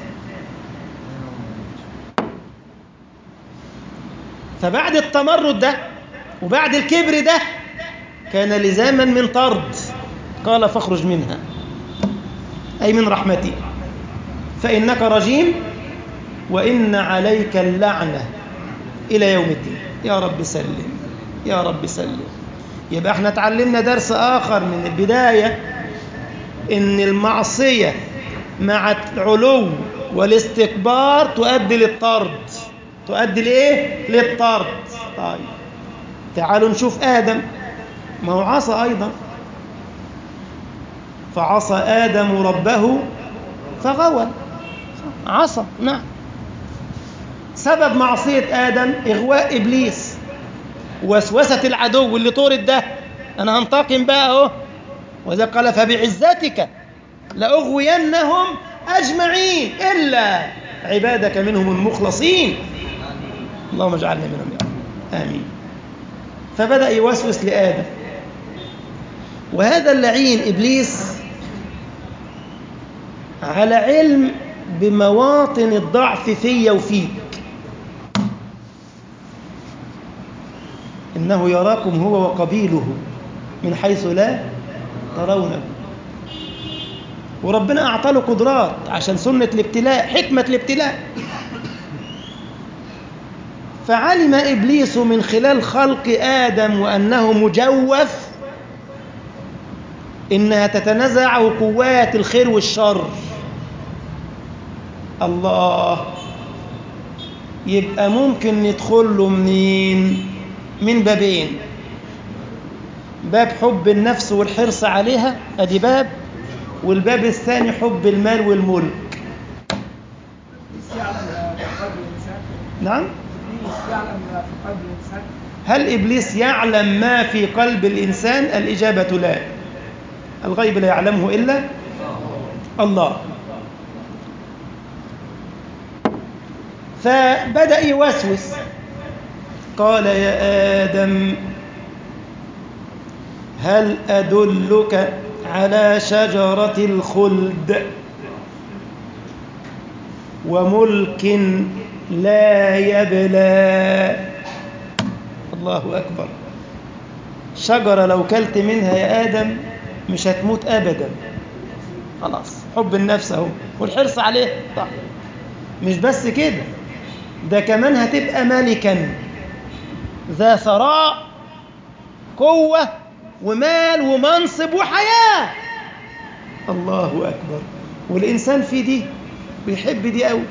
فبعد التمرد ده وبعد الكبر ده كان لزاما من طرد. قال فاخرج منها، أي من رحمتي، فإنك رجيم وإن عليك اللعنة إلى يوم الدين. يا رب سلم، يا رب سلم. يبقى احنا تعلمنا درس آخر من البداية، إن المعصية مع العلو والاستكبار تؤدي للطرد. تؤدي لإيه؟ للطرد. طيب تعالوا نشوف آدم، ما هو عصى أيضا. فعصى آدم ربه فغوى، عصى. نعم، سبب معصية آدم إغواء إبليس، وسوسة العدو اللي طورد ده. أنا هنتقم بقى أهو. وإذا قال فبعزتك لأغوينهم أجمعين إلا عبادك منهم المخلصين. اللهم اجعلنا منهم يا رب، آمين. فبدأ يوسوس لآدم، وهذا اللعين إبليس على علم بمواطن الضعف في وفيك. إنه يراكم هو وقبيله من حيث لا ترونه. وربنا أعطى له قدرات عشان سنة الابتلاء، حكمة الابتلاء. فعلم إبليس من خلال خلق آدم وأنه مجوف إنها تتنازع قوات الخير والشر. الله، يبقى ممكن ندخل له منين؟ من بابين: باب حب النفس والحرص عليها، أدي باب، والباب الثاني حب المال والملك. نعم، هل إبليس يعلم ما في قلب الإنسان؟ الإجابة لا. الغيب لا يعلمه إلا الله. فبدأ يوسوس. قال يا آدم هل أدلك على شجرة الخلد وملك لا يبلى؟ الله أكبر. شجرة لو كلت منها يا آدم مش هتموت أبدا. خلاص، حب النفس اهو والحرص عليه. طيب مش بس كده، ده كمان هتبقى ملكا ذا ثراء، قوة ومال ومنصب وحياة. الله أكبر. والإنسان في دي بيحب دي أوي.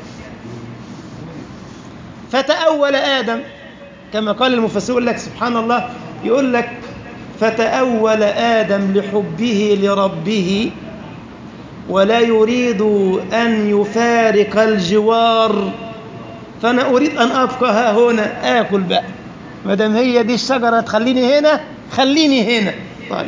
فتأول آدم كما قال المفسر، يقول لك سبحان الله، يقول لك فتأول آدم لحبه لربه ولا يريد أن يفارق الجوار، فأنا أريد أن أبقى ها هنا آكل بقى، ما دام هي دي الشجرة تخليني هنا خليني هنا. طيب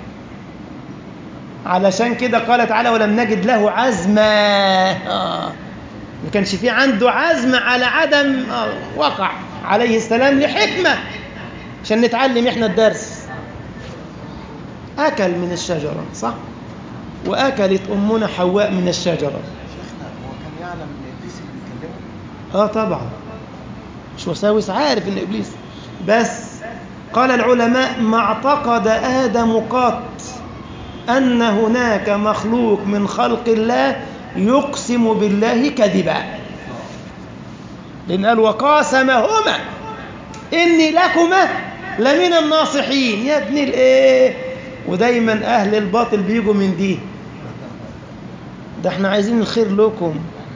علشان كده قال تعالى ولم نجد له عزما. ما كانش في عنده عزم على عدم وقع عليه السلام لحكمة عشان نتعلم احنا الدرس. أكل من الشجرة صح، وأكلت أمنا حواء من الشجرة. شيخنا هو كان يعلم ان ابليس اللي بيكلمه؟ طبعا مش وساوس، عارف ان إبليس، بس قال العلماء ما اعتقد آدم قط أن هناك مخلوق من خلق الله يقسم بالله كذبا، لأن قال وقاسمهما إني لكما لمن الناصحين. يا ابن الإيه، ودايما أهل الباطل بيجوا من دي، ده احنا عايزين الخير لكم.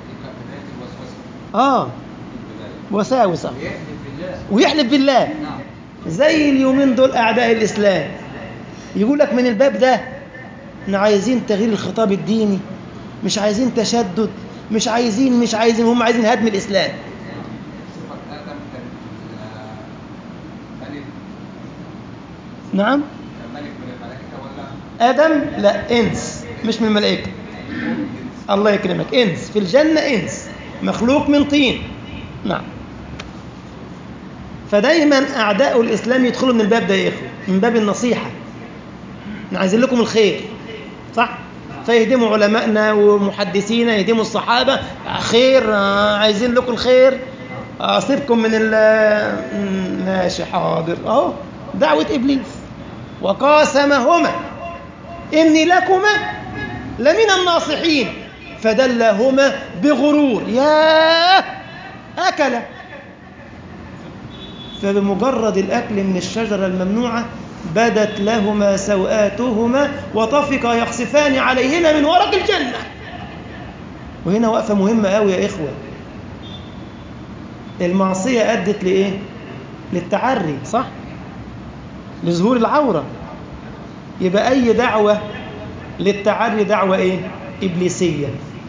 وساوسة ويحلف بالله. زي اليومين دول أعداء الإسلام يقول لك من الباب ده احنا عايزين تغيير الخطاب الديني، مش عايزين تشدد، مش عايزين هم عايزين هدم الإسلام. نعم آدم لا إنس، مش من الملائكة. الله يكرمك، إنس في الجنة، إنس مخلوق من طين. نعم. فدايما أعداء الإسلام يدخلوا من الباب ده يا إخوة، من باب النصيحة، عايزين لكم الخير صح، فيهدموا علماءنا ومحدثينا، يهدموا الصحابة، خير عايزين لكم الخير، أصيبكم من ماشي حاضر أهو دعوة إبليس. وقاسمهما إني لكما لمن الناصحين فدلهما بغرور. يا أكل، فبمجرد الأكل من الشجرة الممنوعة بدت لهما سوآتهما وطفقا يخصفان عليهما من ورق الجنة. وهنا وقفة مهمة قوي يا إخوة، المعصية أدت لإيه؟ للتعري صح؟ لظهور العورة. يبقى أي دعوة للتعري دعوة إيه؟ إبليسية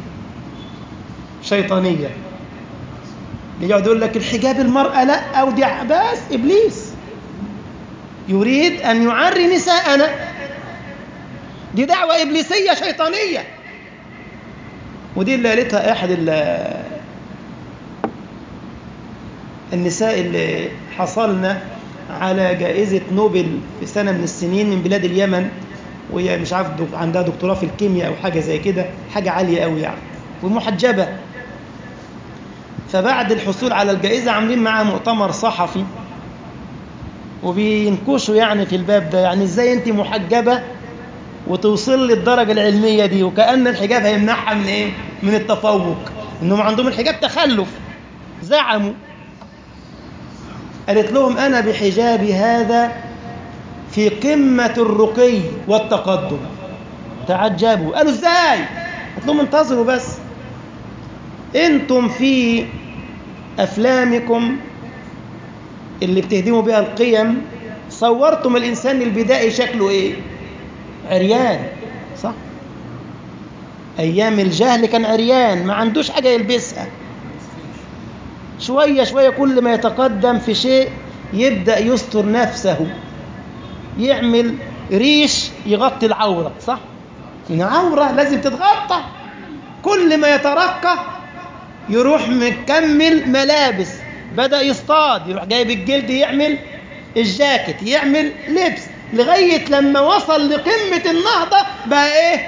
شيطانية. يقعد يقول لك الحجاب المرأة لا، أو دي بس إبليس يريد أن يعري نساءنا، دي دعوة إبليسية شيطانية. ودي اللي قالتها أحد النساء اللي حصلنا على جائزة نوبل في سنة من السنين من بلاد اليمن، وهي مش عارف عندها دكتوراه في الكيمياء أو حاجة زي كده، حاجة عالية أوي يعني، ومحجبة. فبعد الحصول على الجائزة عاملين معها مؤتمر صحفي وبينكشوا يعني في الباب ده، يعني ازاي انت محجبة وتوصل للدرجة العلمية دي، وكأن الحجاب هيمنعها من ايه؟ من التفوق، انهم عندهم الحجاب تخلف زعموا. قالت لهم انا بحجابي هذا في قمة الرقي والتقدم. تعجبوا، قالوا ازاي؟ قلت لهم انتظروا بس، انتم في افلامكم اللي بتهدموا بها القيم صورتم الانسان البدائي شكله ايه؟ عريان صح؟ ايام الجهل كان عريان، ما عندوش حاجة يلبسها. شوية شوية كل ما يتقدم في شيء يبدأ يستر نفسه، يعمل ريش يغطي العورة صح؟ العورة لازم تتغطى. كل ما يترقى يروح مكمل ملابس، بدأ يصطاد، يروح جايب الجلد يعمل الجاكيت، يعمل لبس، لغاية لما وصل لقمة النهضة بقى ايه؟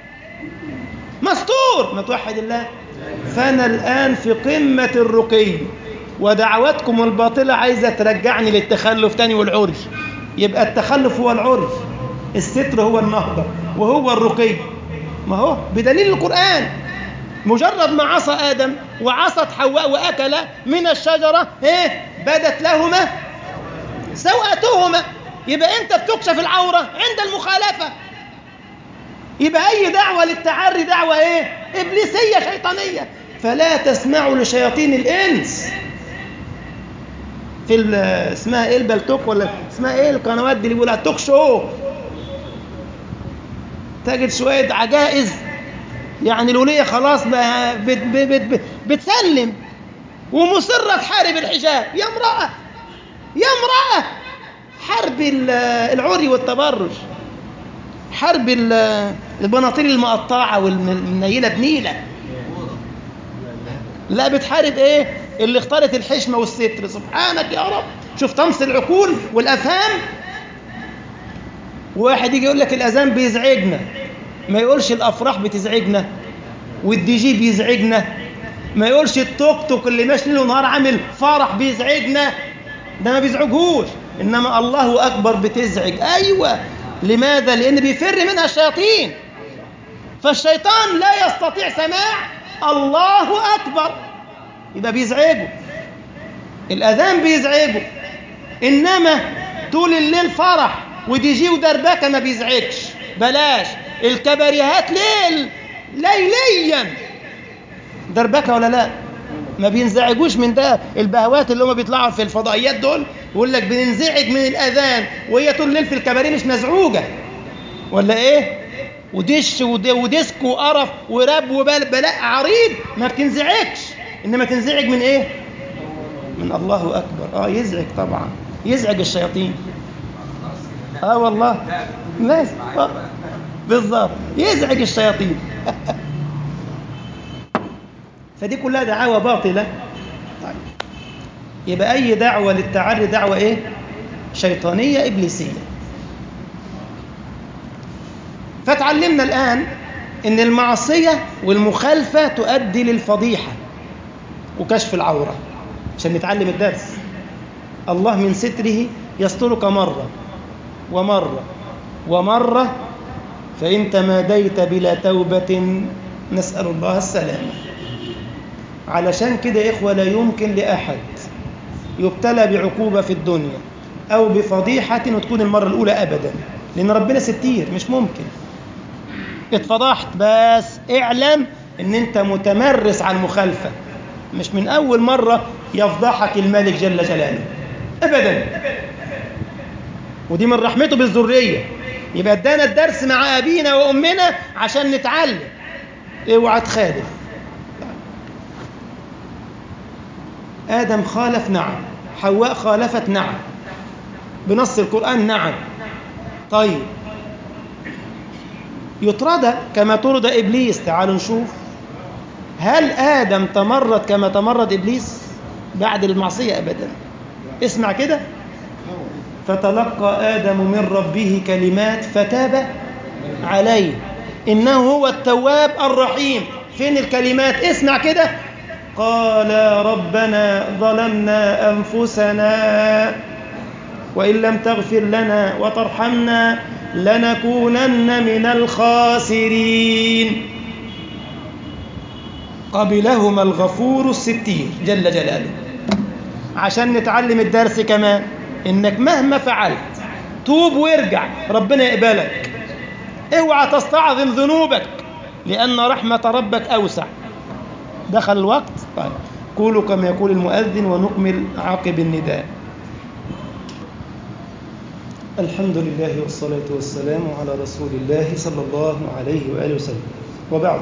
مستور. ما توحد الله. فأنا الآن في قمة الرقي، ودعواتكم الباطلة عايزة ترجعني للتخلف تاني والعري. يبقى التخلف هو العرف، الستر هو النهضة وهو الرقي. ما هو بدليل القرآن، مجرد ما عصى آدم وعصت حواء وأكل من الشجرة بدت لهما سوءتهما. يبقى أنت بتكشف العورة عند المخالفة. يبقى أي دعوة للتعري دعوة إبليسية شيطانية. فلا تسمعوا لشياطين الإنس في اسمها إيه البلتوك، ولا اسمها إيه القنوات دي اللي بيقولها توك شو، تجد شوية عجائز يعني الولية خلاص بتسلم ومصرة تحارب الحجاب. يا امرأة يا امرأة، حرب العري والتبرج، حرب البناطيل المقطعة والمنيلة بنيلة. لا بتحارب اللي اختارت الحشمة والستر. سبحانك يا رب، شوف طمس العقول والأفهام. واحد يجي يقول لك الأذان بيزعجنا، ما يقولش الأفراح بتزعجنا والدي جي بيزعجنا، ما يقولش التوك توك اللي ماشي ليل ونهار عامل فرح بيزعجنا، ده ما بيزعجهوش. إنما الله أكبر بتزعج. أيوة، لماذا؟ لأن بيفر منها الشياطين، فالشيطان لا يستطيع سماع الله أكبر، يبقى بيزعجه. الأذان بيزعجه، إنما طول الليل فرح ودي جي ودربكة ما بيزعجش. بلاش الكباريهات ليليا دربكة ولا لا، ما بينزعجوش من ده. البهوات اللي هم بيطلعوا في الفضائيات دول يقول لك بننزعج من الأذان، وهي طول الليل في الكباريه مش مزعوجة ولا ودش وديسك وقرف وراب وبلاء عريض، ما بتنزعجش. إنما تنزعج من من الله أكبر. يزعج طبعا، يزعج الشياطين. والله لازم بالضبط يزعج الشياطين. فدي كلها دعاوى باطلة. طيب، يبقى أي دعوة للتعري دعوة شيطانية إبليسية. فتعلمنا الآن إن المعصية والمخالفة تؤدي للفضيحة وكشف العورة. عشان نتعلم الدرس، الله من ستره يسترك مرة ومرة ومرة، فإن تماديت بلا توبة نسأل الله السلامة. علشان كده يا إخوة لا يمكن لأحد يبتلى بعقوبة في الدنيا أو بفضيحة وتكون المرة الأولى أبدا، لأن ربنا ستير. مش ممكن اتفضحت بس اعلم ان انت متمرس على المخالفة، مش من أول مرة يفضحك الملك جل جلاله أبدا. ودي من رحمته بالذرية. يبقى ادانا الدرس مع أبينا وأمنا عشان نتعلم. اوعى تخالف. آدم خالف، نعم. حواء خالفت، نعم، بنص القرآن، نعم. طيب، يطرد كما طرد إبليس. تعالوا نشوف، هل آدم تمرد كما تمرد إبليس بعد المعصية؟ أبدا. اسمع كده، فتلقى آدم من ربه كلمات فتاب عليه إنه هو التواب الرحيم. فين الكلمات؟ اسمع كده، قال ربنا ظلمنا أنفسنا وإن لم تغفر لنا وترحمنا لنكونن من الخاسرين. قبلهما الغفور الستير جل جلاله. عشان نتعلم الدرس كمان، إنك مهما فعلت توب وارجع، ربنا يقبلك. اوعى تستعظم ذنوبك، لأن رحمة ربك أوسع. دخل الوقت. طيب، قولوا كما يقول المؤذن ونكمل عقب النداء. الحمد لله والصلاة والسلام على رسول الله صلى الله عليه وآله وسلم، وبعد.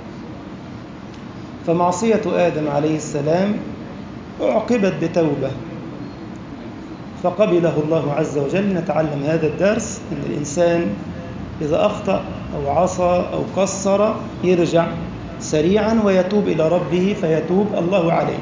فمعصية آدم عليه السلام أعقبت بتوبة فقبله الله عز وجل. نتعلم هذا الدرس، أن الإنسان إذا أخطأ أو عصى أو قصر يرجع سريعا ويتوب إلى ربه فيتوب الله عليه.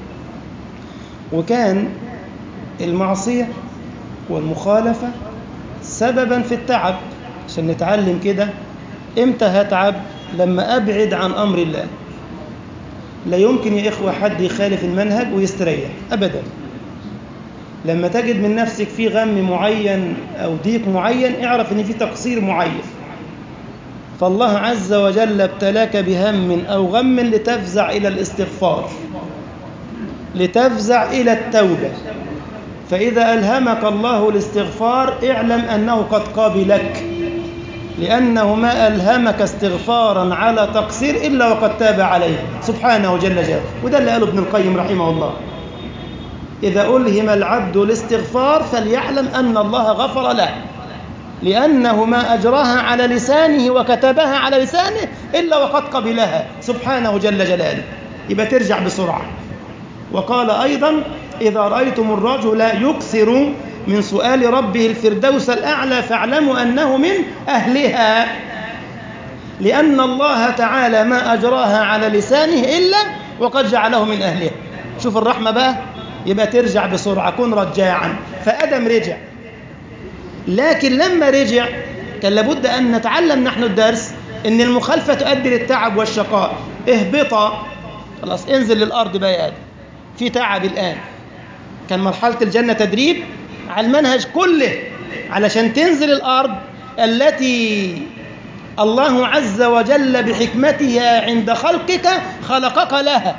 وكان المعصية والمخالفة سببا في التعب. عشان نتعلم كده، إمتى هتعب؟ لما أبعد عن أمر الله. لا يمكن يا إخوة حد يخالف المنهج ويستريح أبدا. لما تجد من نفسك في غم معين أو ضيق معين، اعرف إن في تقصير معين، فالله عز وجل ابتلاك بهم أو غم لتفزع إلى الاستغفار، لتفزع إلى التوبة. فإذا ألهمك الله الاستغفار اعلم أنه قد قابلك، لأنه ما ألهمك استغفارا على تقصير إلا وقد تاب عليه سبحانه جل جلاله. وده اللي قاله ابن القيم رحمه الله: إذا ألهم العبد الاستغفار فليعلم أن الله غفر له، لأنه ما أجراها على لسانه وكتبها على لسانه إلا وقد قبلها سبحانه جل جلاله. يبقى ترجع بسرعة. وقال أيضا: إذا رأيتم الرجل يكثر من سؤال ربه الفردوس الأعلى فاعلموا أنه من أهلها، لأن الله تعالى ما أجراها على لسانه إلا وقد جعله من أهلها. شوف الرحمة بقى. يبقى ترجع بسرعة، كن رجاعا. فآدم رجع، لكن لما رجع كان لابد أن نتعلم نحن الدرس إن المخالفة تؤدي للتعب والشقاء. اهبطا، خلاص انزل للأرض بقى يا آدم، في تعب الآن. كان مرحلة الجنة تدريب على المنهج كله علشان تنزل الأرض التي الله عز وجل بحكمتها عند خلقك خلقك لها.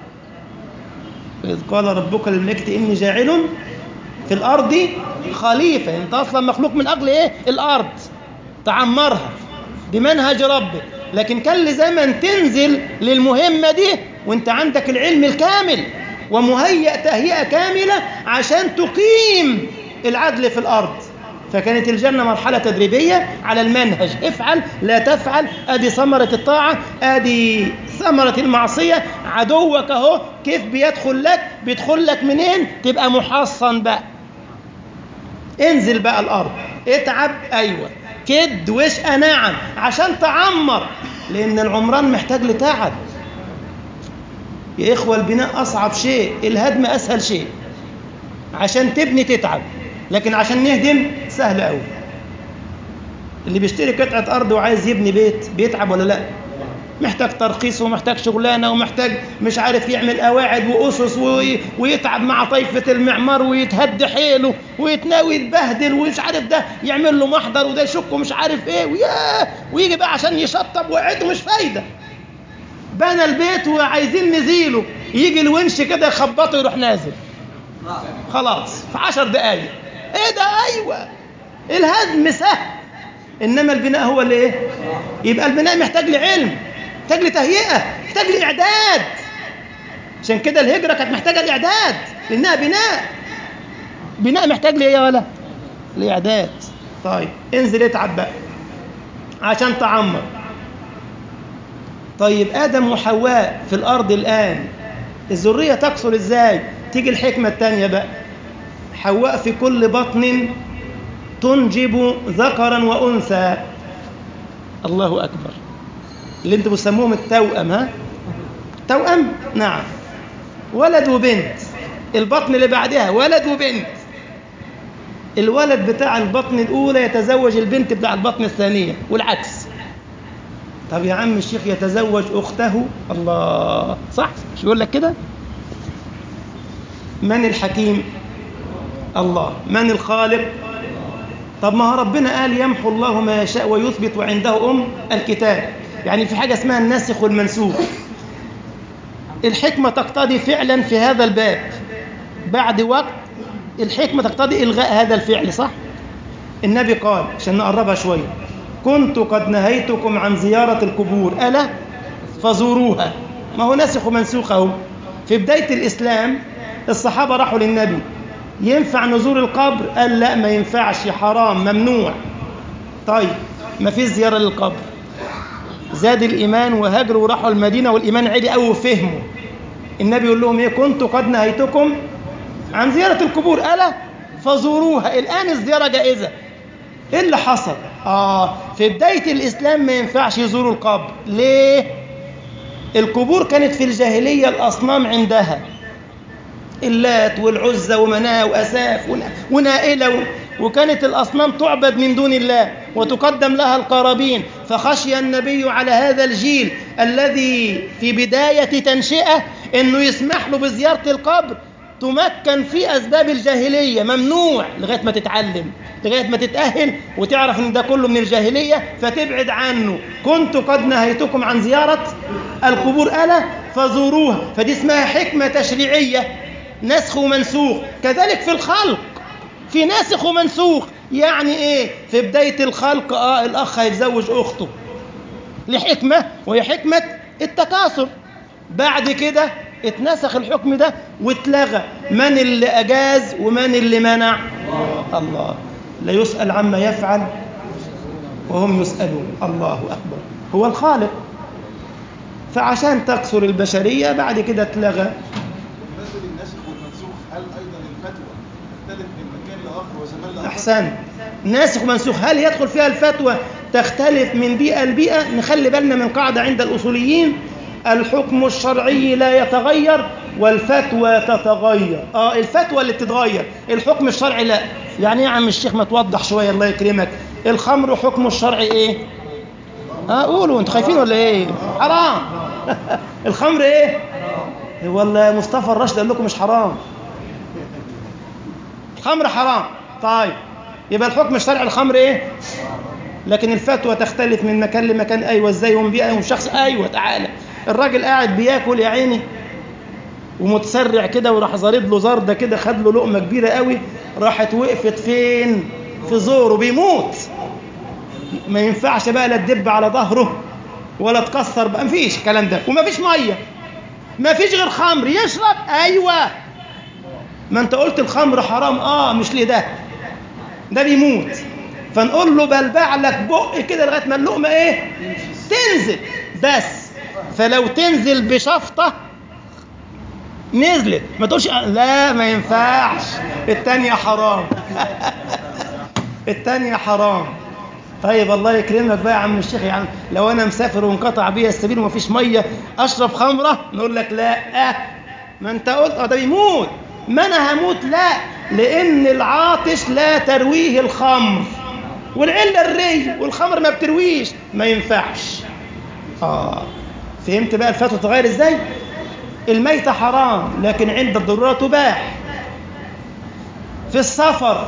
إذ قال ربك للملائكة إني جاعل في الأرض خليفة. أنت أصلا مخلوق من أجل إيه؟ الأرض، تعمرها بمنهج ربك. لكن كان لزمن تنزل للمهمة دي وانت عندك العلم الكامل ومهيأ تهيئة كاملة عشان تقيم العدل في الأرض. فكانت الجنة مرحلة تدريبية على المنهج: افعل لا تفعل، ادي ثمرة الطاعة، ادي ثمرة المعصية. عدوك اهو كيف بيدخل لك منين؟ تبقى محصن بقى. انزل بقى الأرض، اتعب، أيوة، كد وشقى، نعم، عشان تعمر، لأن العمران محتاج لتعب يا إخوة. البناء أصعب شيء، الهدم أسهل شيء. عشان تبني تتعب، لكن عشان نهدم سهل أوي. اللي بيشتري قطعة أرض وعايز يبني بيت بيتعب ولا لا؟ محتاج ترخيص ومحتاج شغلانة ومحتاج مش عارف يعمل قواعد وأسس ويتعب مع طيفة المعمار ويتهد حيله ويتناوي يتبهدل ومش عارف ده يعمل له محضر وده يشك ومش عارف ايه ويجي بقى عشان يشطب وقعته مش فايدة. بنى البيت وعايزين نزيله، يجي الونش كده يخبطه يروح نازل خلاص في 10 دقايق. ايه ده؟ ايوه، الهدم سهل، انما البناء هو اللي ايه؟ يبقى البناء محتاج لعلم، محتاج لتهيئة، محتاج لإعداد. عشان كده الهجرة كانت محتاجة لإعداد، لأنها بناء محتاج لإيه يا ولا؟ لإعداد. طيب انزل اتعب بقى عشان تعمر. طيب آدم وحواء في الأرض الآن، الذرية تكثر إزاي؟ تيجي الحكمة التانية بقى: حواء في كل بطن تنجب ذكرا وأنثى. الله أكبر. اللي انتم بتسموهم التوأم، ها؟ توأم، نعم، ولد وبنت. البطن اللي بعدها ولد وبنت. الولد بتاع البطن الأولى يتزوج البنت بتاع البطن الثانية والعكس. طب يا عم الشيخ يتزوج أخته؟ الله، صح؟ مش يقول لك كده؟ من الحكيم؟ الله. من الخالق؟ طب ما هو ربنا قال يمحو الله ما يشاء ويثبت وعنده الكتاب. يعني في حاجة اسمها الناسخ والمنسوخ. الحكمة تقتضي فعلا في هذا الباب بعد وقت الحكمة تقتضي إلغاء هذا الفعل، صح؟ النبي قال عشان نقربها شوية: كنت قد نهيتكم عن زيارة القبور ألا فزوروها. ما هو ناسخ ومنسوخ اهو. في بداية الإسلام الصحابة راحوا للنبي: ينفع نزور القبر؟ قال لا، ما ينفعش، حرام، ممنوع. طيب ما فيش زيارة للقبر. زاد الإيمان وهاجروا وراحوا المدينة والإيمان عالي قوي وفهموا. النبي يقول لهم ايه؟ كنت قد نهيتكم عن زيارة القبور ألا فزوروها. الآن الزيارة جائزة. ايه اللي حصل؟ في بداية الإسلام ما ينفعش يزوروا القبر. ليه؟ القبور كانت في الجاهلية الأصنام عندها، اللات والعزى ومناة وأساف ونائلة، وكانت الأصنام تعبد من دون الله وتقدم لها القرابين. فخشي النبي على هذا الجيل الذي في بداية تنشئة أنه يسمح له بزيارة القبر تمكن في أسباب الجاهلية، ممنوع لغاية ما تتعلم، لغاية ما تتأهل وتعرف ان ده كله من الجاهلية فتبعد عنه. كنت قد نهيتكم عن زيارة القبور ألا فزوروها، فدي اسمها حكمة تشريعية، نسخ ومنسوخ. كذلك في الخلق في ناسخ ومنسوخ. يعني ايه؟ في بداية الخلق الأخ هيتزوج أخته لحكمة، وهي حكمة التكاثر. بعد كده اتنسخ الحكم ده واتلغى. من اللي أجاز ومن اللي منع؟ الله. لا يسأل عما يفعل وهم يسألون. الله أكبر. هو الخالق. فعشان تكثر البشرية بعد كده اتلغى. بالنسبة للناسخ والمنسوخ، هل أيضا الفتوى تختلف من مكان لآخر وزمان لآخر؟ أحسن. ناسخ ومنسوخ هل يدخل فيها الفتوى تختلف من بيئة لبيئة؟ نخلي بالنا من قاعدة عند الأصوليين: الحكم الشرعي لا يتغير والفتوى تتغير. الفتوى اللي بتتغير، الحكم الشرعي لا. يعني ايه يا عم الشيخ؟ ما توضح شوية الله يكرمك. الخمر حكم الشرعي ايه؟ قولوا انتوا خايفين ولا ايه؟ حرام. الخمر ايه؟ والله مصطفى الراشد قال لكم مش حرام، الخمر حرام. طيب يبقى الحكم الشرعي الخمر ايه؟ لكن الفتوى تختلف من مكان لمكان. ايوه ازاي؟ ومن بيئه وشخص. ايوه تعالى، الراجل قاعد بياكل يا عيني ومتسرع كده، وراح زارد له زرده كده، خد له لقمه كبيره قوي، راحت وقفت فين؟ في زوره، بيموت. ما ينفعش بقى لا تدب على ظهره ولا تكسر بقى، مفيش الكلام ده. ومفيش ميه، مفيش غير خمر يشرب. ايوه، ما انت قلت الخمر حرام. مش لده، ده بيموت. فنقول له بلبع لك بق كده لغايه ما اللقمه ايه؟ تنزل بس. فلو تنزل بشفطه نزلت، ما تقولش لا ما ينفعش، التانية حرام. التانية حرام. طيب الله يكرمك بقى يا عم الشيخ، يعني لو انا مسافر وانقطع بيا السبيل ومفيش ميه اشرب خمره؟ نقول لك لا. ما انت قلت ده بيموت. ما انا هموت؟ لا، لان العاطش لا ترويه الخمر، والعله الري، والخمر ما بترويش، ما ينفعش. فهمت بقى الفتوى تغير ازاي؟ الميتة حرام لكن عند الضرورة تباح. في السفر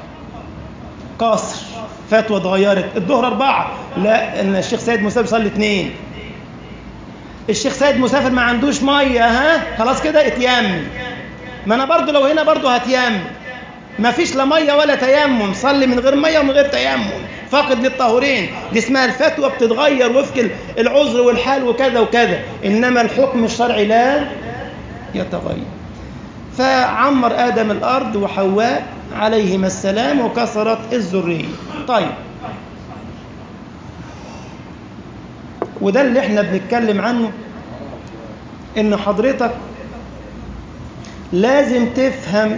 قصر، فتوى اتغيرت. الظهر 4، لا ان الشيخ سيد مسافر صلي 2. الشيخ سيد مسافر ما عندوش ميه، خلاص كده اتيمم. ما انا برضو لو هنا برضو هتيمم. ما فيش لا ميه ولا تيمم، صلي من غير ميه ومن غير تيمم، فاقد للطهورين. دي اسمها الفتوى بتتغير وفق العذر والحال وكذا وكذا، انما الحكم الشرعي لا يتغير. فعمر آدم الأرض وحواء عليهما السلام وكثرت الذرية. طيب، وده اللي احنا بنتكلم عنه، ان حضرتك لازم تفهم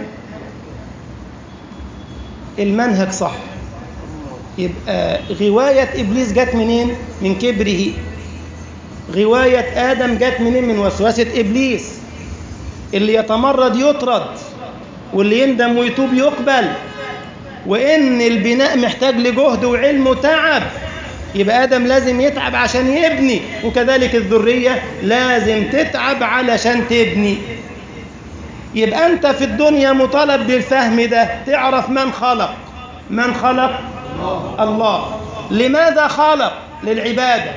المنهج صح. يبقى غواية إبليس جت منين؟ من كبره. غواية آدم جت منين؟ من وسوسة إبليس. اللي يتمرد يطرد، واللي يندم ويتوب يقبل. وإن البناء محتاج لجهد وعلم وتعب، يبقى آدم لازم يتعب عشان يبني، وكذلك الذرية لازم تتعب علشان تبني. يبقى أنت في الدنيا مطالب بالفهم ده، تعرف من خلق. من خلق؟ الله. لماذا خلق؟ للعبادة.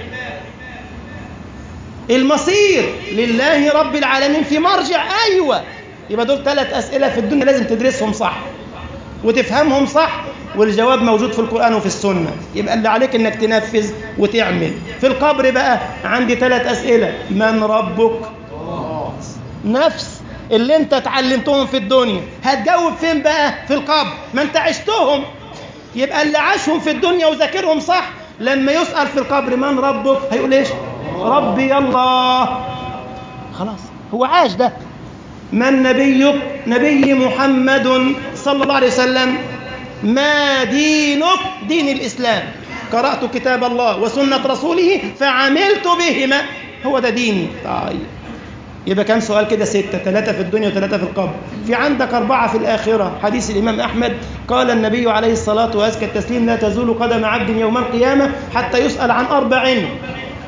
المصير لله رب العالمين في مرجع. أيوة، يبقى دول 3 أسئلة في الدنيا لازم تدرسهم صح وتفهمهم صح، والجواب موجود في القرآن وفي السنة. يبقى اللي عليك انك تنفذ وتعمل. في القبر بقى عندي 3 أسئلة: من ربك؟ نفس اللي انت اتعلمتهم في الدنيا هتجاوب فين بقى؟ في القبر، ما انت عشتهم. يبقى اللي عاشهم في الدنيا وذاكرهم صح لما يسأل في القبر من ربك هيقول ايش؟ ربي الله. خلاص هو عاش ده. من نبيك؟ نبي محمد صلى الله عليه وسلم. ما دينك؟ دين الإسلام. قرأت كتاب الله وسنة رسوله فعملت بهما، هو ده ديني. طيب يبقى كم سؤال كده؟ 6، 3 في الدنيا و3 في القبر. في عندك 4 في الآخرة. حديث الإمام أحمد قال النبي عليه الصلاة وأزكى التسليم: لا تزول قدم عبد يوم القيامة حتى يسأل عن 4: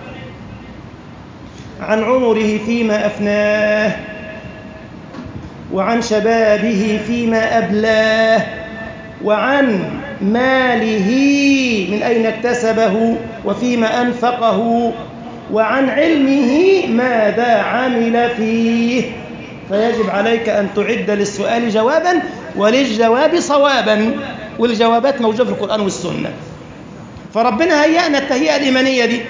عن عمره فيما أفناه، وعن شبابه فيما أبلاه، وعن ماله من أين اكتسبه وفيما أنفقه، وعن علمه ماذا عمل فيه. فيجب عليك أن تعد للسؤال جوابا وللجواب صوابا، والجوابات موجودة في القرآن والسنة. فربنا هيأنا التهيئة الإيمانية دي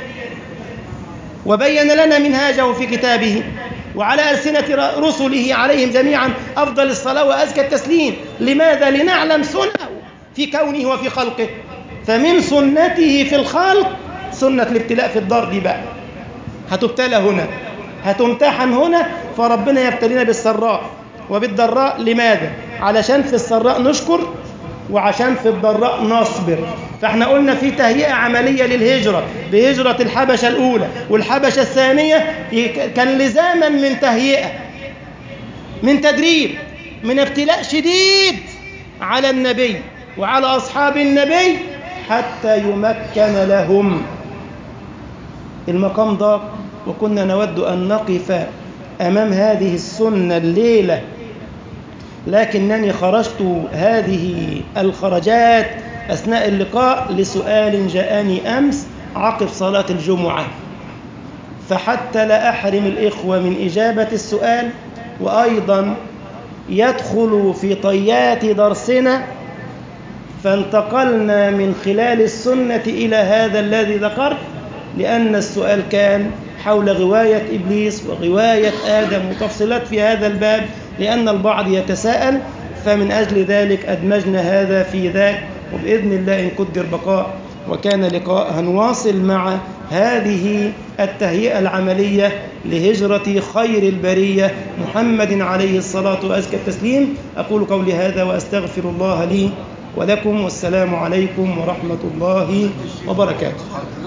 وبين لنا منهاجه في كتابه وعلى ألسنة رسله عليهم جميعا أفضل الصلاة وأزكى التسليم. لماذا؟ لنعلم سنته في كونه وفي خلقه. فمن سنته في الخلق سنة الابتلاء في الدار دي بقى، هتبتلى هنا، هتمتحن هنا، فربنا يبتلينا بالسراء وبالضراء. لماذا؟ علشان في السراء نشكر وعشان في الضراء نصبر. فاحنا قلنا في تهيئة عملية للهجرة بهجرة الحبشة الأولى والحبشة الثانية، كان لزاما من تهيئة، من تدريب، من ابتلاء شديد على النبي وعلى أصحاب النبي حتى يمكن لهم. المقام ضاق، وكنا نود أن نقف أمام هذه السنة الليلة، لكنني خرجت هذه الخرجات أثناء اللقاء لسؤال جاءني أمس عقب صلاة الجمعة، فحتى لا أحرم الإخوة من إجابة السؤال وأيضا يدخل في طيات درسنا، فانتقلنا من خلال السنة إلى هذا الذي ذكرت، لأن السؤال كان حول غواية إبليس وغواية آدم وتفصيلات في هذا الباب، لأن البعض يتساءل، فمن أجل ذلك أدمجنا هذا في ذاك. وبإذن الله إن قدر بقاء وكان لقاء هنواصل مع هذه التهيئة العملية لهجرة خير البرية محمد عليه الصلاة وأزكى التسليم. أقول قولي هذا وأستغفر الله لي ولكم، والسلام عليكم ورحمة الله وبركاته.